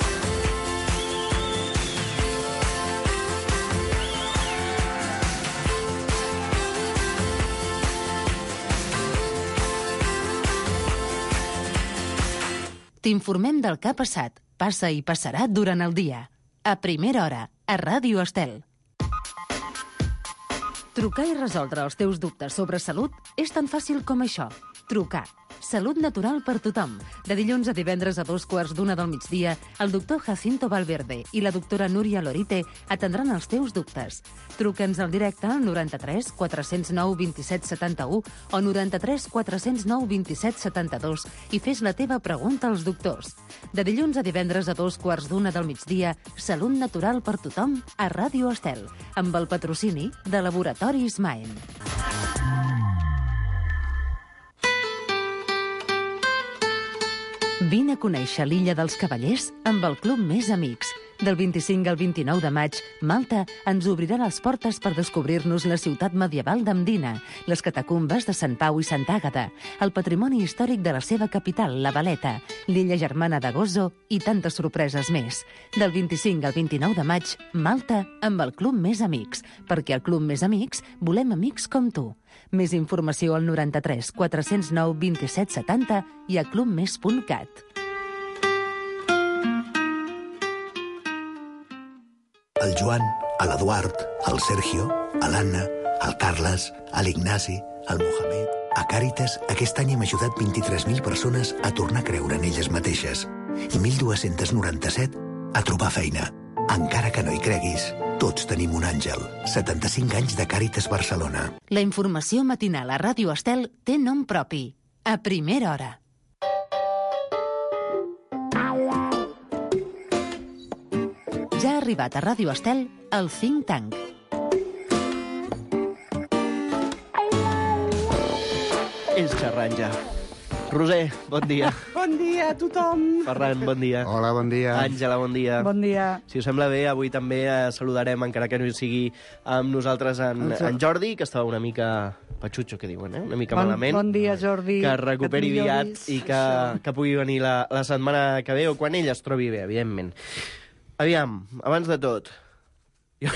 T'informem del que ha passat, passa i passarà durant el dia. A primera hora, a Ràdio Estel. Trucar i resoldre els teus dubtes sobre salut és tan fàcil com això. Trucar. Salut natural per tothom. De dilluns a divendres a dos quarts d'una del migdia, el doctor Jacinto Valverde i la doctora Núria Lorite atendran els teus dubtes. Truca'ns al directe al noranta-tres quatre zero nou dos set set u o noranta-tres quatre zero nou dos set set dos i fes la teva pregunta als doctors. De dilluns a divendres a dos quarts d'una del migdia, Salut natural per tothom a Ràdio Estel, amb el patrocini de Laboratoris Maen. Vine a conèixer l'Illa dels Cavallers amb el Club Més Amics. Del vint-i-cinc al vint-i-nou de maig, Malta ens obrirà les portes per descobrir-nos la ciutat medieval d'Andina, les catacumbes de Sant Pau i Sant Àgata, el patrimoni històric de la seva capital, la Valeta, l'illa germana de Gozo i tantes sorpreses més. Del vint-i-cinc al vint-i-nou de maig, Malta amb el Club Més Amics, perquè al Club Més Amics volem amics com tu. Més informació al noranta-tres quatre zero nou dos set set zero i a clubmes punt cat. El Joan, l'Eduard, el Sergio, l'Anna, el Carles, l'Ignasi, el Mohamed, A Càritas, aquest any hem ajudat vint-i-tres mil persones a tornar a creure en elles mateixes i mil dos-cents noranta-set a trobar feina. Encara que no hi creguis, tots tenim un àngel. setanta-cinc anys de Càritas Barcelona. La informació matinal a Ràdio Estel té nom propi. A primera hora. Ja ha arribat a Ràdio Estel el Think Tank. És xerrant ja. Roser, bon dia. Bon dia a tothom. Ferran, bon dia. Hola, bon dia. Àngela, bon dia. Bon dia. Si us sembla bé, avui també eh, saludarem, encara que no hi sigui amb nosaltres, en, en Jordi, que estava una mica patxutxo, que diuen, eh? Una mica bon, malament. Bon dia, Jordi. Que recuperi que aviat i que, que pugui venir la, la setmana que ve, o quan ell es trobi bé, evidentment. Aviam, abans de tot... Jo...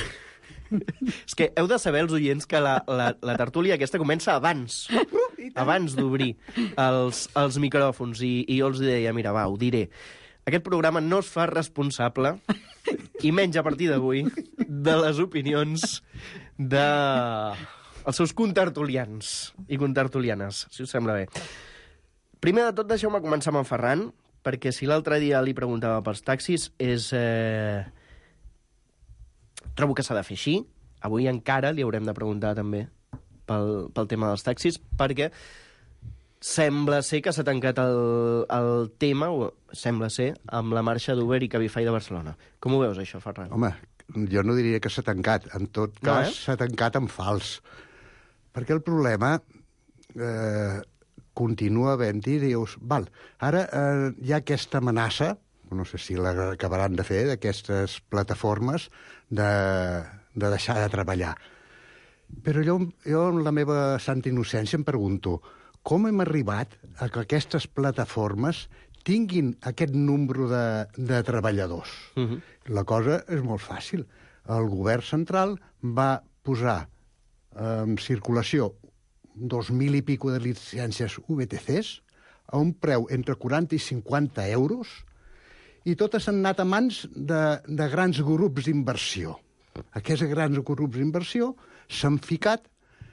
És que heu de saber, els oients, que la, la, la tertúlia aquesta comença abans, abans d'obrir els, els micròfons. I, I jo els deia, mira, va, ho diré. Aquest programa no es fa responsable, i menys a partir d'avui, de les opinions de els seus contertulians i contertulianes, si us sembla bé. Primer de tot, deixeu-me començar amb en Ferran, perquè si l'altre dia li preguntava pels taxis, és... Eh... Trobo que s'ha de fer així. Avui encara li haurem de preguntar també pel, pel tema dels taxis, perquè sembla ser que s'ha tancat el, el tema, o sembla ser, amb la marxa d'Uber i Cabify de Barcelona. Com ho veus, això, Ferran? Home, jo no diria que s'ha tancat. En tot cas, no, eh? s'ha tancat en fals. Perquè el problema eh, continua havent-hi, dius, val, ara eh, hi ha aquesta amenaça, no sé si l'acabaran de fer, d'aquestes plataformes, de, de deixar de treballar. Però jo, jo, en la meva santa innocència, em pregunto com hem arribat a que aquestes plataformes tinguin aquest nombre de, de treballadors. Uh-huh. La cosa és molt fàcil. El govern central va posar en circulació dos mil i pico de llicències U B T Cs a un preu entre quaranta i cinquanta euros, i totes han anat a mans de, de grans grups d'inversió. Aquests grans grups d'inversió s'han ficat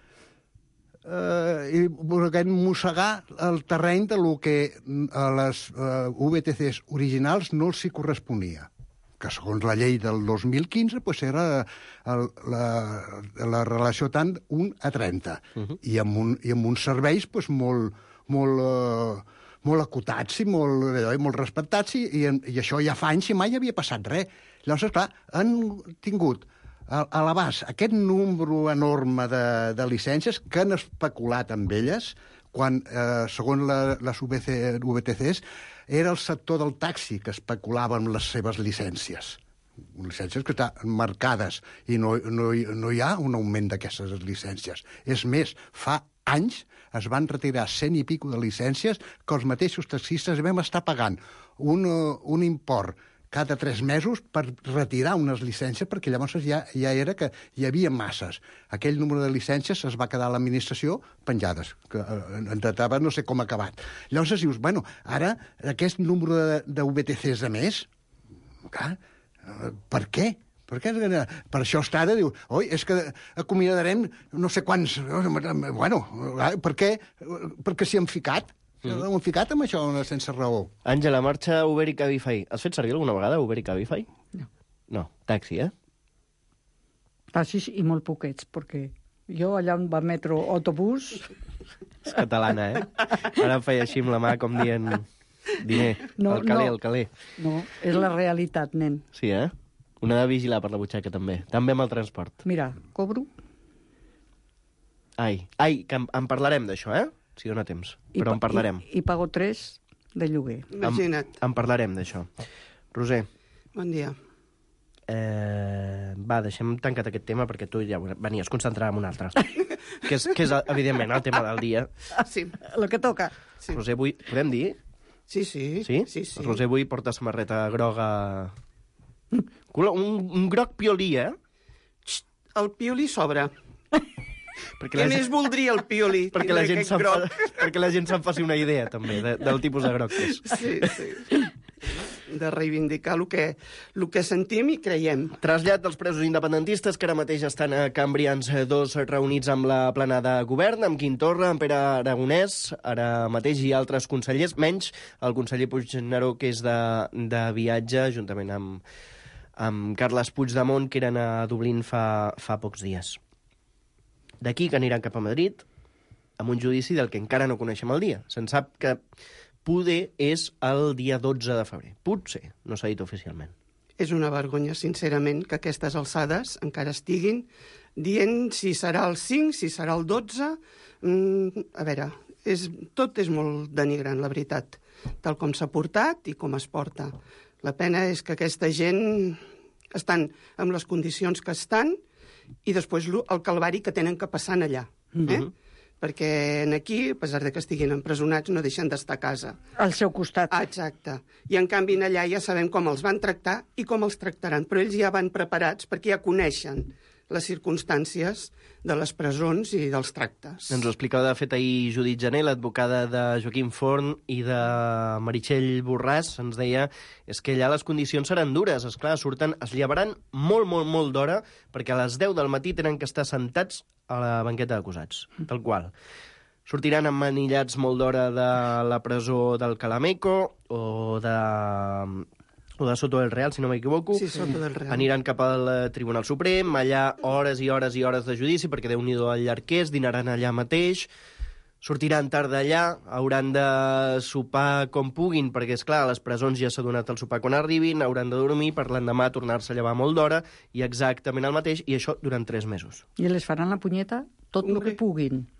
eh, i volguem mossegar el terreny de lo que a les eh, U B T Cs originals no els hi corresponia, que segons la llei del dos mil quinze pues era el, la, la relació tant un a trenta, uh-huh. I, amb un, i amb uns serveis pues, molt... molt eh, molt acotats i molt, eh, molt respectats, i, i, i això ja fa anys i mai havia passat res. Llavors, esclar, han tingut a, a l'abast aquest número enorme de, de llicències que han especulat amb elles, quan, eh, segons la, les U B T Cs, era el sector del taxi que especulava amb les seves llicències. Llicències que estan marcades, i no, no, no hi ha un augment d'aquestes llicències. És més, fa anys es van retirar cent i pico de llicències que els mateixos taxistes vam estar pagant un, un import cada tres mesos per retirar unes llicències, perquè llavors ja, ja era que hi havia masses. Aquell número de llicències es va quedar a l'administració penjades, que en tratava no sé com ha acabat. Llavors dius, bueno, ara aquest número de, de U B T Cs de més, clar, per què? Per, què? Per això està de dir, oi, és que acomiadarem no sé quants... Bueno, per què? Perquè s'hi han ficat. Mm. Han ficat amb això sense raó. Àngela, marxa Uber i Cabify. Has fet servir alguna vegada Uber i Cabify? No. No, taxi, eh? Taxis i molt poquets, perquè jo allà on va metro autobús... És catalana, eh? Ara em feia així amb la mà com dient... Diner, no, el caler, no. el caler. No, és la realitat, nen. Sí, eh? Una de vigilar per la butxaca, també. També amb el transport. Mira, cobro. Ai, ai, que en, en parlarem d'això, eh? Si dona temps. I Però en parlarem. I, i pago tres de lloguer. Imagina't. En, en parlarem d'això. Roser. Bon dia. Eh, va, deixem tancat aquest tema, perquè tu ja venies concentrada en un altre. que, és, que és, evidentment, el tema del dia. Ah, sí, el que toca. Sí. Roser, avui... Podem dir? Sí, sí. Sí? sí, sí. Roser avui porta samarreta groga... Un, un groc piolí, eh? El piolí sobra. Perquè Què la més gent... voldria el piolí? perquè, la gent groc. fa... perquè la gent se'n faci una idea, també, de, del tipus de groc que és. Sí, sí. de reivindicar el que, el que sentim i creiem. Trasllat dels presos independentistes que ara mateix estan a Cambrians dos reunits amb la plana de govern, amb Quim Torra, amb Pere Aragonès, ara mateix hi ha altres consellers, menys el conseller Puigneró, que és de, de viatge, juntament amb, amb Carles Puigdemont, que eren a Dublín fa, fa pocs dies. D'aquí que aniran cap a Madrid, amb un judici del que encara no coneixem el dia. Se'n sap que poder és el dia dotze de febrer. Potser, no s'ha dit oficialment. És una vergonya, sincerament, que aquestes alçades encara estiguin dient si serà el cinc, si serà el dotze... Mm, a veure, és, tot és molt denigrant, la veritat, tal com s'ha portat i com es porta. La pena és que aquesta gent estan en les condicions que estan i després el calvari que tenen que passar allà. Eh? Mm-hmm. Perquè aquí, a pesar de que estiguin empresonats, no deixen d'estar a casa. Al seu costat. Ah, exacte. I en canvi allà ja sabem com els van tractar i com els tractaran, però ells ja van preparats perquè ja coneixen les circumstàncies de les presons i dels tractes. Ens ho explicava, de fet, ahir Judit Jané, l'advocada de Joaquim Forn i de Meritxell Borràs, ens deia és que allà les condicions seran dures, esclar, surten, es llevaran molt, molt, molt d'hora, perquè a les deu del matí tenen que estar sentats a la banqueta d'acusats, tal qual. Sortiran emmanillats molt d'hora de la presó del Calameco o de... o de Soto del Real, si no m'equivoco. Sí, Soto del Real. Aniran cap al Tribunal Suprem, allà hores i hores i hores de judici, perquè Déu-n'hi-do el llarg que és, dinaran allà mateix, sortiran tard d'allà, hauran de sopar com puguin, perquè, és clar, a les presons ja s'ha donat el sopar quan arribin, hauran de dormir, per l'endemà tornar-se a llevar molt d'hora, i exactament el mateix, i això durant tres mesos. I les faran la punyeta tot el que puguin.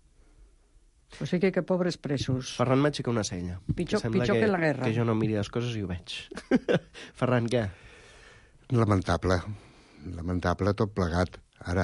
O sigui que pobres presos. Ferran m'aixeca una cella. Pitjor, que pitjor que, que la guerra. Que jo no miri les coses i ho veig. Ferran, què? Lamentable. Lamentable tot plegat. Ara,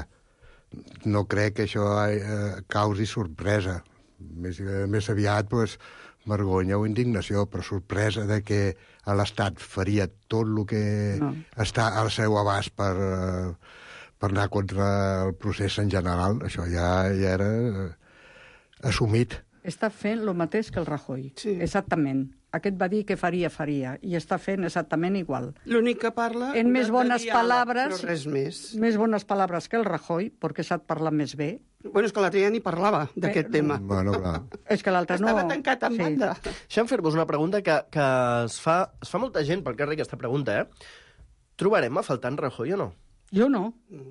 no crec que això eh, causi sorpresa. Més, eh, més aviat, pues, vergonya o indignació, però sorpresa de que l'Estat faria tot el que no. està al seu abast per, eh, per anar contra el procés en general. Això ja, ja era... Eh, assumit. Està fent el mateix que el Rajoy. Sí. Exactament. Aquest va dir que faria, faria. I està fent exactament igual. L'únic que parla... En més bones diàleg, paraules... però res més. Més bones paraules que el Rajoy, perquè sap parlar més bé. Bueno, és que l'altre ja ni parlava d'aquest eh, tema. Bueno, clar. És que l'altre no... Estava tancat en sí. banda. Deixa'm fer-vos una pregunta que, que es, fa, es fa molta gent pel carrer, aquesta pregunta, eh? Trobarem a faltar en Rajoy o no? Jo no.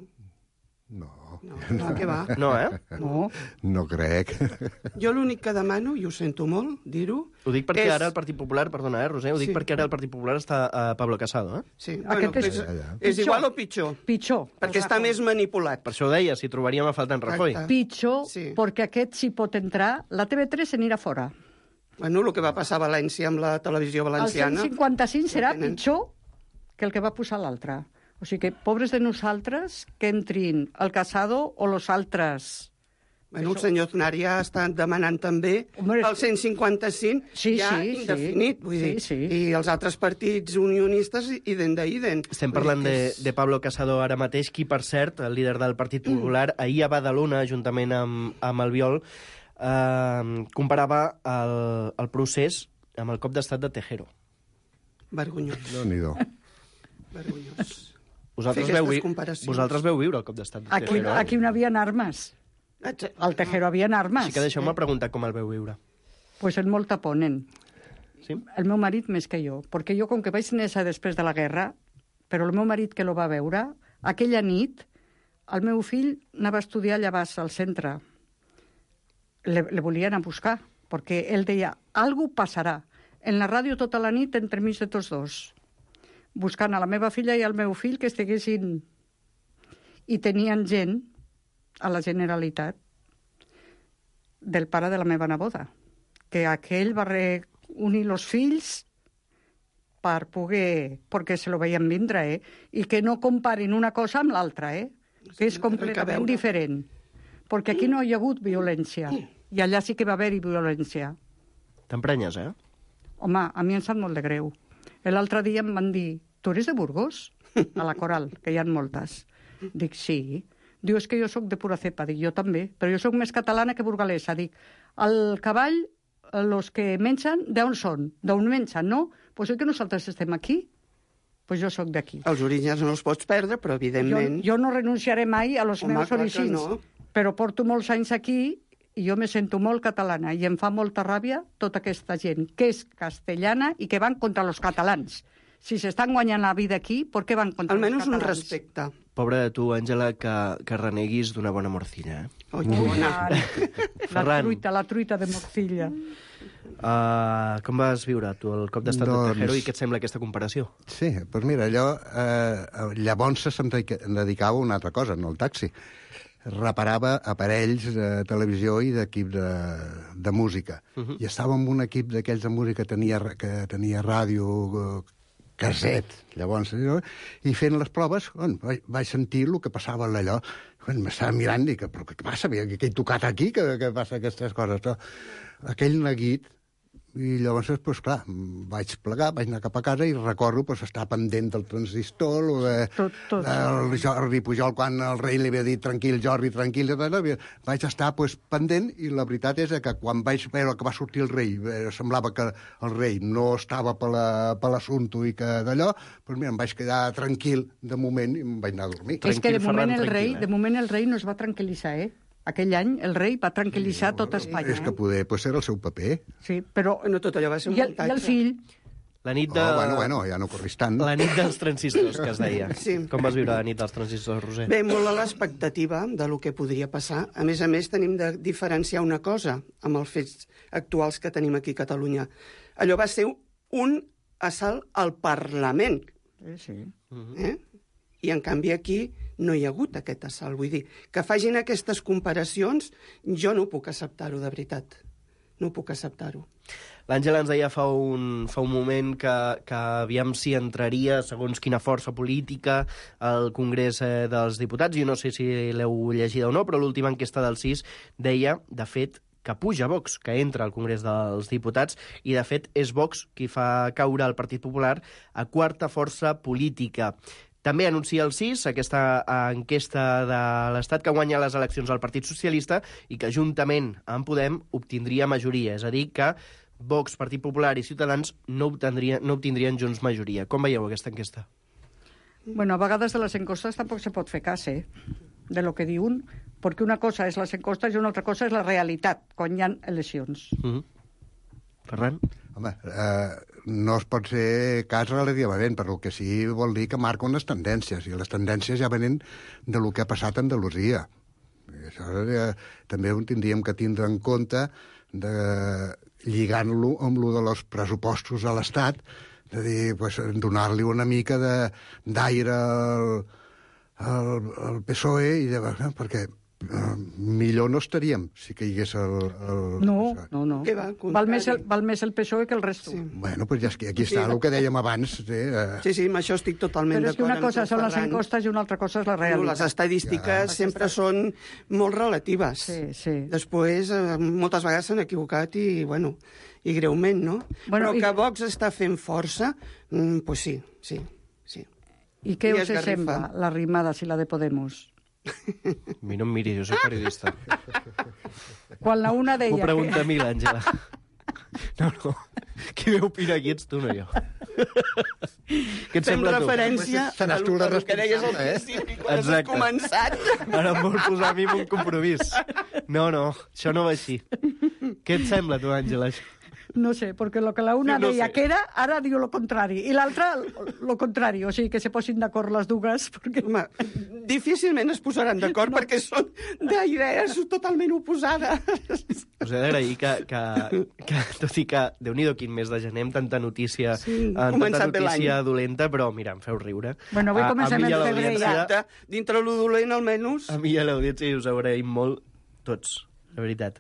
No. No, no, què va? No, eh? No. No crec. Jo l'únic que demano, i ho sento molt dir-ho... Ho dic perquè és... ara el Partit Popular, perdona, eh, Roser? Ho dic sí. perquè ara el Partit Popular està a Pablo Casado, eh? Sí, bueno, és, és, és pitjor. igual o pitjor? Pitjor. Perquè està més manipulat. Per això ho deia, si trobaríem a faltar en Rajoy. Exacte. Pitjor, sí. perquè aquest si pot entrar, la T V tres se n'irà fora. Bueno, el que va passar a València amb la televisió valenciana... El cent cinquanta-cinc serà pitjor que el que va posar l'altre. O sigui que, pobres de nosaltres, que entrin el Casado o los altres. Bueno, el senyor Aznar ja està demanant també Hombre, el cent cinquanta-cinc sí, ja sí, indefinit. Sí, vull dir, sí, sí. I els altres partits unionistes, idem d'idem. Estem parlant de, de Pablo Casado ara mateix, qui, per cert, el líder del Partit Popular, mm. ahir a Badalona, juntament amb, amb Albiol, eh, comparava el, el procés amb el cop d'estat de Tejero. Vergonyós. Déu-n'hi-do. Vergonyós. Vosaltres veu, vi... Vosaltres veu viure el cop d'estat de aquí, Tejero. Eh? Aquí no havia armes. Al Tejero havia armes. Així que deixeu-me eh? preguntar com el veu viure. Pues en molt taponen. Sí? El meu marit més que jo. Perquè jo, com que vaig néixer després de la guerra, però el meu marit que lo va veure, aquella nit, el meu fill anava a estudiar allà baix, al centre. Le, le volien a buscar, perquè ell deia, algú passarà. En la ràdio tota la nit, entremig de tots dos. Buscant a la meva filla i al meu fill que estiguessin... I tenien gent a la Generalitat del pare de la meva neboda, que aquell va reunir els fills per poder... perquè se lo veien vindre, eh? I que no comparin una cosa amb l'altra, eh? Que és completament diferent. Perquè aquí no hi ha hagut violència. I allà sí que va haver-hi violència. T'emprenyes, eh? Home, a mi em sap molt de greu. L'altre dia em van dir, tu eres de Burgos? A la Coral, que hi ha moltes. Dic, sí. Diu, és que jo sóc de pura cepa. Dic, jo també, però jo sóc més catalana que burgalesa. Dic, el cavall els que mengen, d'on són? D'on mengen, no? Pues oi que nosaltres estem aquí? Pues jo sóc d'aquí. Els orígens no els pots perdre, però evidentment... Jo, jo no renunciaré mai a los Home, meus clar que orígens, no. però porto molts anys aquí i jo me sento molt catalana i em fa molta ràbia tota aquesta gent que és castellana i que van contra els catalans. Si s'estan guanyant la vida aquí, per què van contra Almenys els catalans? un respecte. Pobra de tu, Àngela, que, que reneguis d'una bona morcilla, eh? Oh, que bona. La Ferran. truita, la truita de morcilla. Uh, com vas viure, tu, el cop d'estat Doncs- de Tejero, i què et sembla aquesta comparació? Sí, doncs mira, allò... Eh, llavors se'm dedica- em dedicava a una altra cosa, no al taxi. Reparava aparells de televisió i d'equip de, de música. Uh -huh. I estava en un equip d'aquells de música que tenia, que tenia ràdio, eh, caset, llavors, eh, i fent les proves, on, vaig, vaig sentir el que passava allò. Quan m'estava mirant i dic, però què passa? Que, que he tocat aquí, que, que passa aquestes coses. No? Aquell neguit, i llavors, doncs, clar, vaig plegar, vaig anar cap a casa i recordo doncs, estar pendent del transistor, lo de, tot, tot. el Jordi Pujol, quan el rei li havia dit tranquil, Jordi, tranquil, vaig estar doncs, pendent, i la veritat és que quan vaig veure que va sortir el rei, eh, semblava que el rei no estava per l'assumpte la, i que d'allò, doncs mira, em vaig quedar tranquil de moment i em vaig anar a dormir. És que de moment, el rei, eh? de moment el rei no es va tranquil·litzar, eh? Aquell any el rei va tranquil·litzar sí, tota Espanya. És que poder, pues, era el seu paper. Sí, però... No, tot allò va ser un I el, i el fill... La nit de... Oh, bueno, bueno, ja no corris tant. La nit dels transistors, que es deia. Sí. Com vas viure la nit dels transistors, Roser? Bé, molt a l'expectativa de lo que podria passar. A més a més, tenim de diferenciar una cosa amb els fets actuals que tenim aquí a Catalunya. Allò va ser un assalt al Parlament. Sí, sí. Eh? I, en canvi, aquí no hi ha hagut aquest assalt. Vull dir, que facin aquestes comparacions, jo no puc acceptar-ho, de veritat. No puc acceptar-ho. L'Àngela ens deia fa un, fa un moment que, que aviam si entraria, segons quina força política, al Congrés eh, dels Diputats. Jo no sé si l'heu llegida o no, però l'última enquesta del C I S deia, de fet, que puja Vox, que entra al Congrés dels Diputats, i, de fet, és Vox qui fa caure el Partit Popular a quarta força política. També anuncia el C I S, aquesta enquesta de l'Estat, que guanya les eleccions al Partit Socialista i que, juntament amb Podem, obtindria majoria. És a dir, que Vox, Partit Popular i Ciutadans no obtindrien, no obtindrien junts majoria. Com veieu aquesta enquesta? Bueno, a vegades de les enquestes tampoc se pot fer cas, eh? De lo que diuen, perquè una cosa és les enquestes i una altra cosa és la realitat, quan hi ha eleccions. Mm -hmm. Ferran? Home, eh, no es pot ser cas relativament, però el que sí vol dir que marca unes tendències, i les tendències ja venen de lo que ha passat a Andalusia. I això ja, també ho tindríem que tindre en compte, de lligant-lo amb lo dels pressupostos a l'Estat, de dir, pues, donar-li una mica d'aire al, al, al P S O E, i de, perquè Uh, millor no estaríem si que hi hagués el... el no, no, no. Va, val, més el, val més el P S O E que el resto. Sí. Bueno, pues ja és que aquí està sí, el que dèiem abans. Sí, uh... sí, sí, amb això estic totalment d'acord. Però és que una cosa són les Ferran. enquestes i una altra cosa és la realitat. Les estadístiques ja. sempre són molt relatives. Sí, sí. Després, eh, moltes vegades s'han equivocat i, bueno, i greument, no? Bueno, Però i... que Vox està fent força, mm, pues sí, sí, sí. I què I us sembla la rimada, si la de Podemos? A mi no em miri, jo soc periodista. Quan la una deia... M'ho pregunta que... a mi, l'Àngela. No, no. Qui ve opinar aquí ets tu, no jo. Què et Fem sembla tu? referència Seràs a tu la el que deies al responsable, eh? principi, quan has començat. Ara em vol posar a mi en un compromís. No, no, això no va així. Què et sembla tu, Àngela? No sé, porque lo que la una no deia sé. que era, ara diu lo contrari. I l'altra, lo contrari. O sigui, que se posin d'acord les dues. Perquè... Home, difícilment es posaran d'acord no. perquè són d'idees totalment oposades. Us he d'agrair que, que, que, tot i que, Déu-n'hi-do, quin mes de gener, amb tanta notícia, Sí, amb tanta començat bé notícia l'any. dolenta, però, mira, em feu riure. Bueno, avui A- a comencem mi i en a febrer l'audiència- ja. Dintre lo dolent, almenys. A mi i a l'audiència us agraïm molt, tots, la veritat.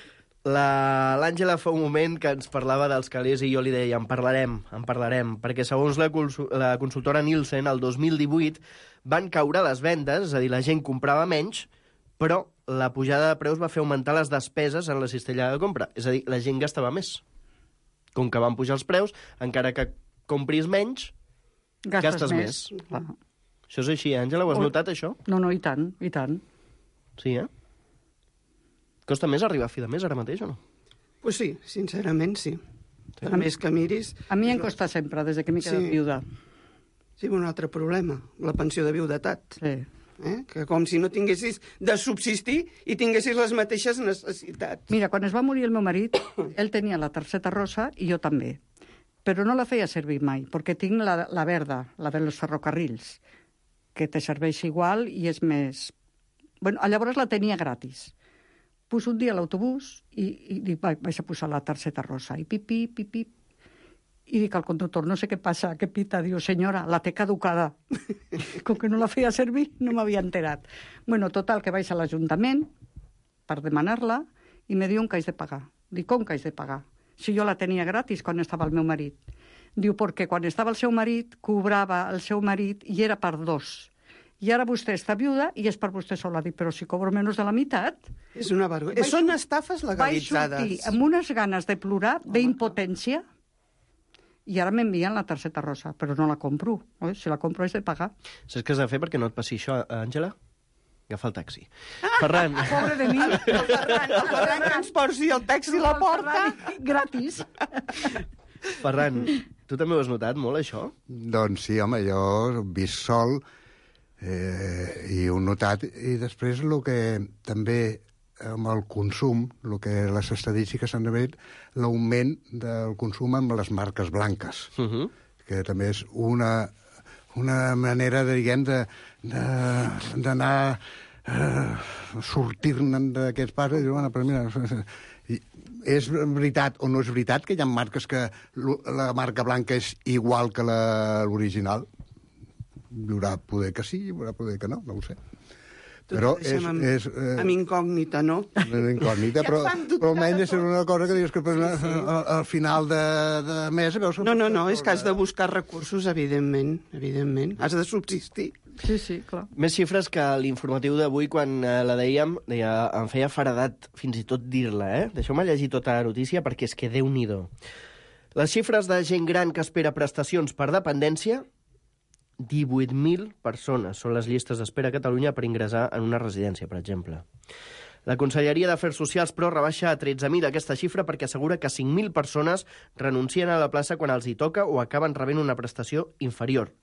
La- L'Àngela fa un moment que ens parlava dels calés i jo li deia, en parlarem, en parlarem, perquè segons la, consu- la consultora Nielsen, el dos mil divuit van caure les vendes, és a dir, la gent comprava menys, però la pujada de preus va fer augmentar les despeses en la cistella de compra. És a dir, la gent gastava més. Com que van pujar els preus, encara que compris menys, Gastes, gastes més. més. Clar. Això és així, Àngela, ho has O- notat, això? No, no, i tant, i tant. Sí, eh? Costa més arribar a fi de mes ara mateix, o no? Pues sí, sincerament sí. Per més que miris... A mi em costa sempre, des que m'he quedat Sí. viuda. Sí, un altre problema, la pensió de viudetat. Sí. Eh? Que com si no tinguessis de subsistir i tinguessis les mateixes necessitats. Mira, quan es va morir el meu marit, ell tenia la targeta rosa i jo també. Però no la feia servir mai, perquè tinc la, la verda, la dels ferrocarrils, que te serveix igual i és més... Bueno, llavors la tenia gratis. Pus un dia a l'autobús i, i dic, vaig a posar la targeta rosa. I pip, pip, pip, pip. I dic al conductor, no sé què passa, què pita. Diu, senyora, la té caducada. Com que no la feia servir, no m'havia enterat. Bueno, total, que vaig a l'Ajuntament per demanar-la i me diuen que haig de pagar. Dic, com que haig de pagar? Si jo la tenia gratis quan estava el meu marit. Diu, perquè quan estava el seu marit, cobrava el seu marit i era per dos. I ara vostè està viuda i és per vostè sola. Dic, però si cobro menys de la meitat... És una vergonya. Són estafes legalitzades. Vaig sortir amb unes ganes de plorar, d'impotència, i ara m'envien la targeta rosa, però no la compro. Oi? Si la compro és de pagar. Saps què has de fer perquè no et passi això, Àngela? Agafar el taxi. Ferran. Pobre de mi. El Ferran, el Ferran que ens porti el taxi a la porta. Gratis. Ferran, tu també ho has notat molt, això? Doncs sí, home, jo he vist sol eh, i ho he notat. I després el que també amb el consum, el que les estadístiques han de veure, l'augment del consum amb les marques blanques, uh -huh. que també és una, una manera, de, diguem, de, de, d'anar eh, sortir-ne d'aquests passos i dir, bueno, però mira, és veritat o no és veritat que hi ha marques que la marca blanca és igual que la, l'original? Hi haurà poder que sí, hi haurà poder que no, no ho sé. Però és, amb, és, eh, amb incògnita, no? Incògnita, Ja però, fan dubtar però almenys de és tot. una cosa que dius que sí, sí. Al, al final de, de mes... Veus No, no, no, és que has de buscar recursos, evidentment, evidentment. Has de subsistir. Sí, sí, clar. Més xifres que l'informatiu d'avui, quan eh, la dèiem, deia, em feia faredat fins i tot dir-la, eh? Deixeu-me llegir tota la notícia perquè és que Déu-n'hi-do. Les xifres de gent gran que espera prestacions per dependència, divuit mil persones són les llistes d'espera a Catalunya per ingressar en una residència, per exemple. La Conselleria d'Afers Socials, però, rebaixa a tretze mil aquesta xifra perquè assegura que cinc mil persones renuncien a la plaça quan els hi toca o acaben rebent una prestació inferior.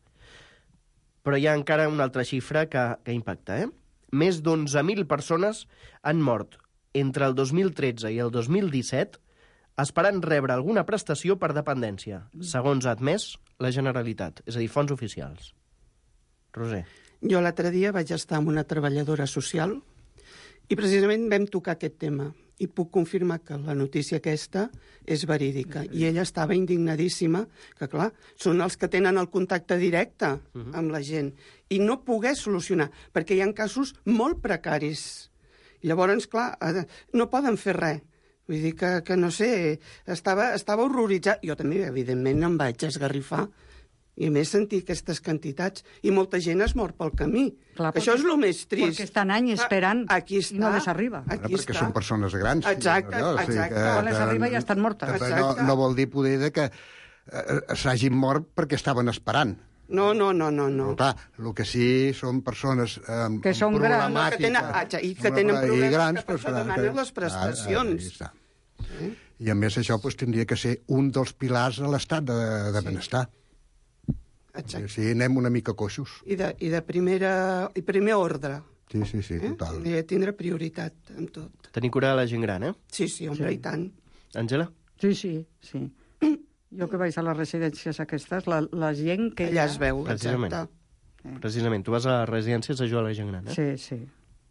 Però hi ha encara una altra xifra que, que impacta, eh? Més d'onze mil persones han mort entre el dos mil tretze i el dos mil disset esperant rebre alguna prestació per dependència, segons ha admès la Generalitat, és a dir, fons oficials. Roser. Jo l'altre dia vaig estar amb una treballadora social i precisament vam tocar aquest tema. I puc confirmar que la notícia aquesta és verídica. I ella estava indignadíssima, que clar, són els que tenen el contacte directe amb la gent. I no poder solucionar, perquè hi ha casos molt precaris. Llavors, clar, no poden fer res. Vull dir que, que no sé, estava, estava horroritzat. Jo també, evidentment, em vaig esgarrifar. I a més sentir aquestes quantitats. I molta gent es mor pel camí. Clar, Això és el més trist. Perquè estan anys esperant aquí està, i no les arriba. Aquí perquè està. són persones grans. Exacte, no? O sigui exacte. que- Quan les que- arriba ja estan mortes. que No, no vol dir poder de que eh, s'hagin mort perquè estaven esperant. No, no, no, no. no. Però, clar, el que sí són persones amb, Que són amb grans. problemàtica... Que tenen- ah, ja, i que amb- tenen i problemes grans, que per doncs, això clar, demanen que- les prestacions. Ah, ahí està. I a més això doncs, tindria que ser un dels pilars de l'estat de, de benestar. Exacte. O sigui, anem una mica coixos. I de, i de primera, i primer ordre. Sí, sí, sí, total. Hauria de tindre prioritat en tot. Tenir cura de la gent gran, eh? Sí, sí, home, Sí. i tant. Àngela? Sí, sí, sí. Jo que vaig a les residències aquestes, la, la gent que... Allà hi ha- es veu, Precisament. exacte. Precisament. Tu vas a les residències a ajudar la gent gran, eh? Sí, sí.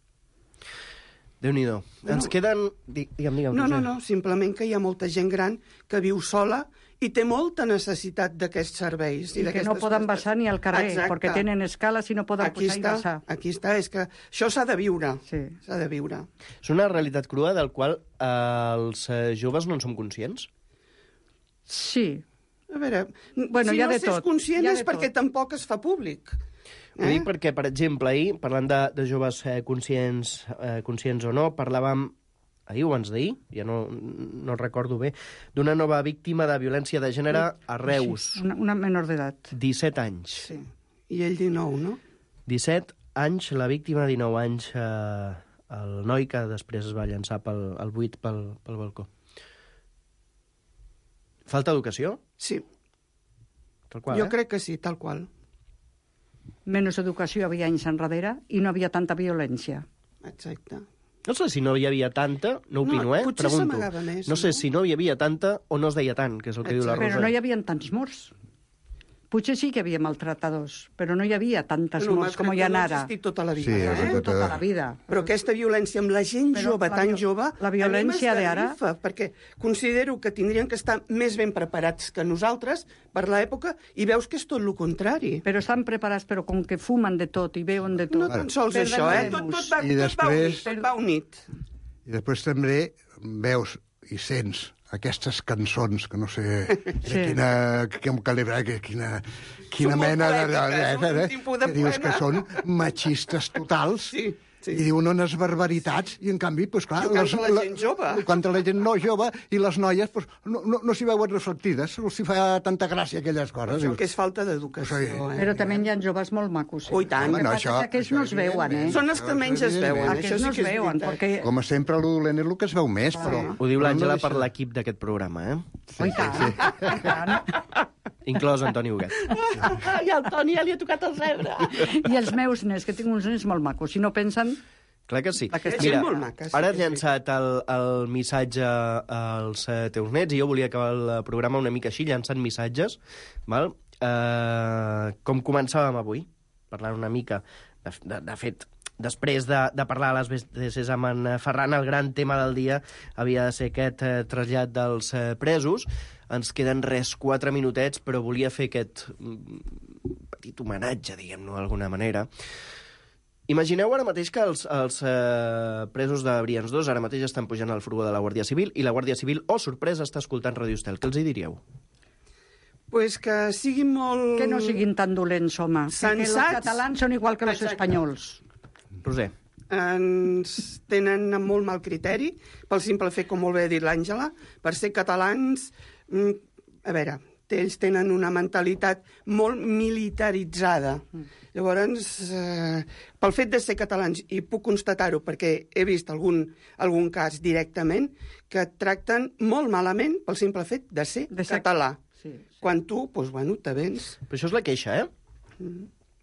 Déu-n'hi-do. Ens queden... Digue'm, digue'm. No, no, Roser. no, simplement que hi ha molta gent gran que viu sola i té molta necessitat d'aquests serveis. I que no poden baixar ni al carrer, Exacte. perquè tenen escales i no poden Aquí pujar i està, baixar. aquí està, és que això s'ha de viure. Sí. S'ha de viure. És una realitat crua del qual eh, els eh, joves no en som conscients? Sí. A veure, Bueno, si hi ha no de s'és tot, conscient hi ha és de perquè tot. tampoc es fa públic. Ho dic perquè, per exemple, ahir, parlant de, de joves eh, conscients, eh, conscients o no, parlàvem ahir o abans d'ahir, ja no, no recordo bé, d'una nova víctima de violència de gènere a Reus. Sí, una, una menor d'edat. disset anys. Sí. I ell dinou, no? disset anys, la víctima, dinou anys, eh, el noi que després es va llançar pel, el buit pel, pel balcó. Falta educació? Sí. Tal qual, jo eh? crec que sí, tal qual. Menys educació havia anys enrere i no havia tanta violència. Exacte. No sé si no hi havia tanta, no opino, No, eh? potser Pregunto. s'amagava més, No sé no? si no hi havia tanta o no es deia tant, que és el que diu la Rosa. Però no hi havia tants morts. Potser sí que hi havia maltratadors, però no hi havia tantes Bueno, morts com hi ha maltractadors ara. ha existit tota la vida, Sí, eh? ha existit Tota la vida. Però aquesta violència amb la gent Però jove, la tan vi- jove, la violència a mi d'ara- m'esgarrifa, perquè considero que tindrien que estar més ben preparats que nosaltres per l'època i veus que és tot el contrari. Però estan preparats, però com que fumen de tot i beuen de tot. No tan sols Perden això, eh? el Tot, gust. tot, va, I tot va unit, després- tot va unit. I després també veus i sents aquestes cançons que no sé de Sí. quina, que, que, que, quina, quina Són molt mena de, de, poètiques, de, de, un tipus de que dius que poema. són machistes totals. Sí. Sí. I diuen unes barbaritats, i en canvi, pues, clar, I ho canta la gent jove. canta la gent no jove, i les noies pues, no, no, no s'hi veuen reflectides, no s'hi fa tanta gràcia aquelles coses. Això que és falta d'educació, Sí. eh? Però també hi ha joves molt macos. Eh? Ui, tant. El que Home, no, passa això- és que aquests això no es veuen, eh? Són els que menys es veuen, Evidentment. això Aquests sí no es que és veuen, veritat. perquè... Com sempre, el dolent és el que es veu més, però... Ho diu però l'Àngela no per deixa- l'equip d'aquest programa, eh? Oh, i tant, i tant. Inclòs Antoni Huguet. I al Toni ja li ha tocat el rebre. I els meus nens, que tinc uns nens molt macos, si no pensen... Clar que sí. Aquestes Mira, són molt maques, sí ara has que sí. llançat el, el missatge als eh, teus nets, i jo volia acabar el programa una mica així, llançant missatges, val? Eh, com començàvem avui, parlant una mica, de, de, de fet, després de, de parlar a les B T Cs amb en Ferran, el gran tema del dia havia de ser aquest eh, trasllat dels eh, presos. Ens queden res, quatre minutets, però volia fer aquest mm, petit homenatge, diguem-ne, d'alguna manera. Imagineu ara mateix que els, els eh, presos de Brians dos ara mateix estan pujant al furgó de la Guàrdia Civil i la Guàrdia Civil, oh sorpresa, està escoltant Radio Estel. Què els hi diríeu? Pues que siguin molt... Que no siguin tan dolents, home. Que els Sensats. catalans són igual que els Exacte. espanyols. Roser. Ens tenen molt mal criteri, pel simple fet, com molt bé ha dit l'Àngela, per ser catalans, mm, a veure, ells tenen una mentalitat molt militaritzada. Mm. Llavors, eh, pel fet de ser catalans, i puc constatar-ho perquè he vist algun, algun cas directament, que et tracten molt malament pel simple fet de ser, de ser català. Sí, sí. Quan tu, doncs, bueno, te vens. Però això és la queixa, eh? Mm.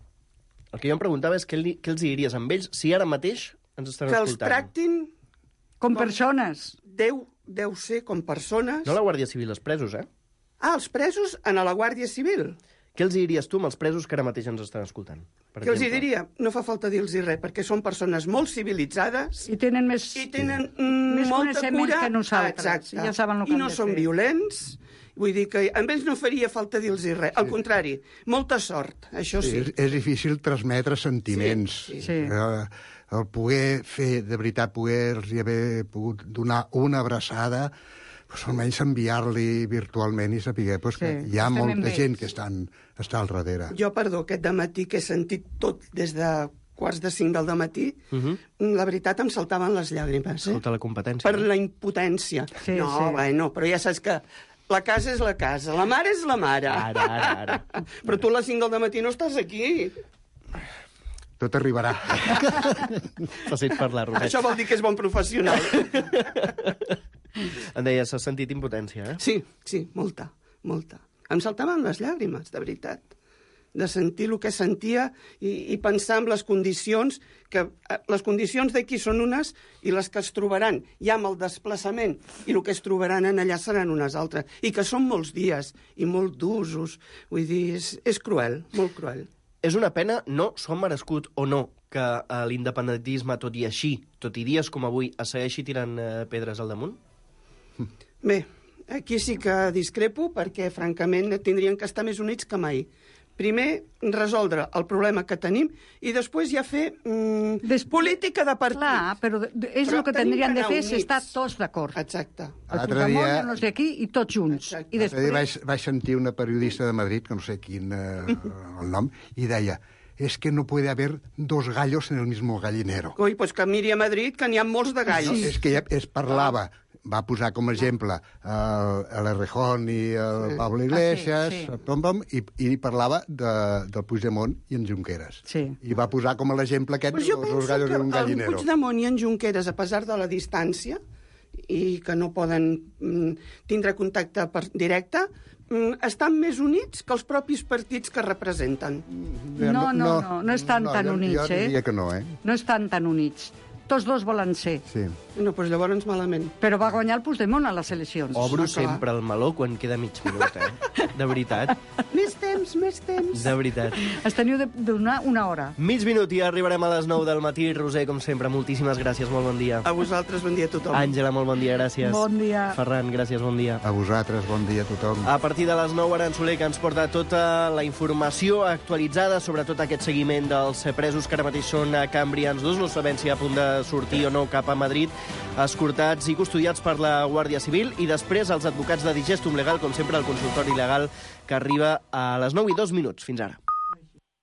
El que jo em preguntava és què, li, què els diries amb ells si ara mateix ens estan Que els escoltant. tractin... Com persones. Deu, deu ser com persones... No la Guàrdia Civil, els presos, eh? Ah, els presos en a la Guàrdia Civil. Què els diries tu amb els presos que ara mateix ens estan escoltant? Per Què els hi exemple? diria? No fa falta dir-los res, perquè són persones molt civilitzades I tenen més, i tenen mm, més molta coneixement cura. que nosaltres. Exacte. Ja saben el que I han no de són fer. violents. Vull dir que a ells no faria falta dir-los res. Al contrari, molta sort, això sí. És, és difícil transmetre sentiments. Sí, sí. Eh, el poder fer, de veritat, poder-los haver pogut donar una abraçada, doncs almenys enviar-li virtualment i saber pues, que Sí, hi ha estem molta amb gent ells. que estan, està al darrere. Jo, perdó, aquest dematí que he sentit tot des de quarts de cinc del dematí, Uh -huh. la veritat em saltaven les llàgrimes. Eh? Escolta la competència. Per la impotència. Sí, no, sí. bueno, però ja saps que la casa és la casa, la mare és la mare. Ara, ara, ara. Però tu a les cinc del dematí no estàs aquí. Tot arribarà. Facin parlar, Roser. Això vol dir que és bon professional. Em deia, s'ha sentit impotència, eh? Sí, sí, molta, molta. Em saltaven les llàgrimes, de veritat, de sentir el que sentia i, i pensar en les condicions, que eh, les condicions d'aquí són unes i les que es trobaran ja amb el desplaçament i el que es trobaran en allà seran unes altres. I que són molts dies i molt d'usos. Vull dir, és, és cruel, molt cruel. És una pena, no s'ho han merescut o no, que eh, l'independentisme, tot i així, tot i dies com avui, es segueixi tirant eh, pedres al damunt? Bé, aquí sí que discrepo perquè, francament, tindrien que estar més units que mai. Primer, resoldre el problema que tenim i després ja fer mm, Des... política de partit. Clar, però de- de- és Però el que tenim tindrien que de anar fer és units. estar tots d'acord. Exacte. El L'altre Puigdemont dia- i no sé qui, i tots junts. I L'altre després... dia vaig, vaig sentir una periodista de Madrid, que no sé quin eh, el nom, i deia, es que no puede haber dos gallos en el mismo gallinero. Ui, doncs que miri a Madrid, que n'hi ha molts de galls. No, és que ja es parlava, va posar com a exemple el, el Errejón i el Sí. Pablo Iglesias, Ah, sí, sí. pom, pom, i, i parlava de, del Puigdemont i en Junqueras. Sí. I va posar com a l'exemple aquest Pues jo dels penso gallos que en un el gallinero. Puigdemont i en Junqueras, a pesar de la distància, i que no poden mm, tindre contacte per, directe, mm, estan més units que els propis partits que representen. No, no, no, no estan tan jo, units, jo eh? diria que no, eh? No estan tan units. Tots dos volen ser. Sí. No, doncs llavors malament. Però va guanyar el Puigdemont a les eleccions. Obro Ah, clar. sempre el meló quan queda mig minut, eh? De veritat, Més temps, més temps. de veritat. Es teniu de donar una hora. Mig minut i arribarem a les nou del matí. Roser, com sempre, moltíssimes gràcies, molt bon dia. A vosaltres, bon dia a tothom. Àngela, molt bon dia, gràcies. Bon dia. Ferran, gràcies, bon dia. A vosaltres, bon dia a tothom. A partir de les nou, Aran Soler, que ens porta tota la informació actualitzada sobre tot aquest seguiment dels presos que ara mateix són a Cambrians dos. No sabem si a punt de sortir o no cap a Madrid, escortats i custodiats per la Guàrdia Civil. I després els advocats de Digestum Legal, com sempre, el consultori legal que arriba a les nou i dos minuts. Fins ara.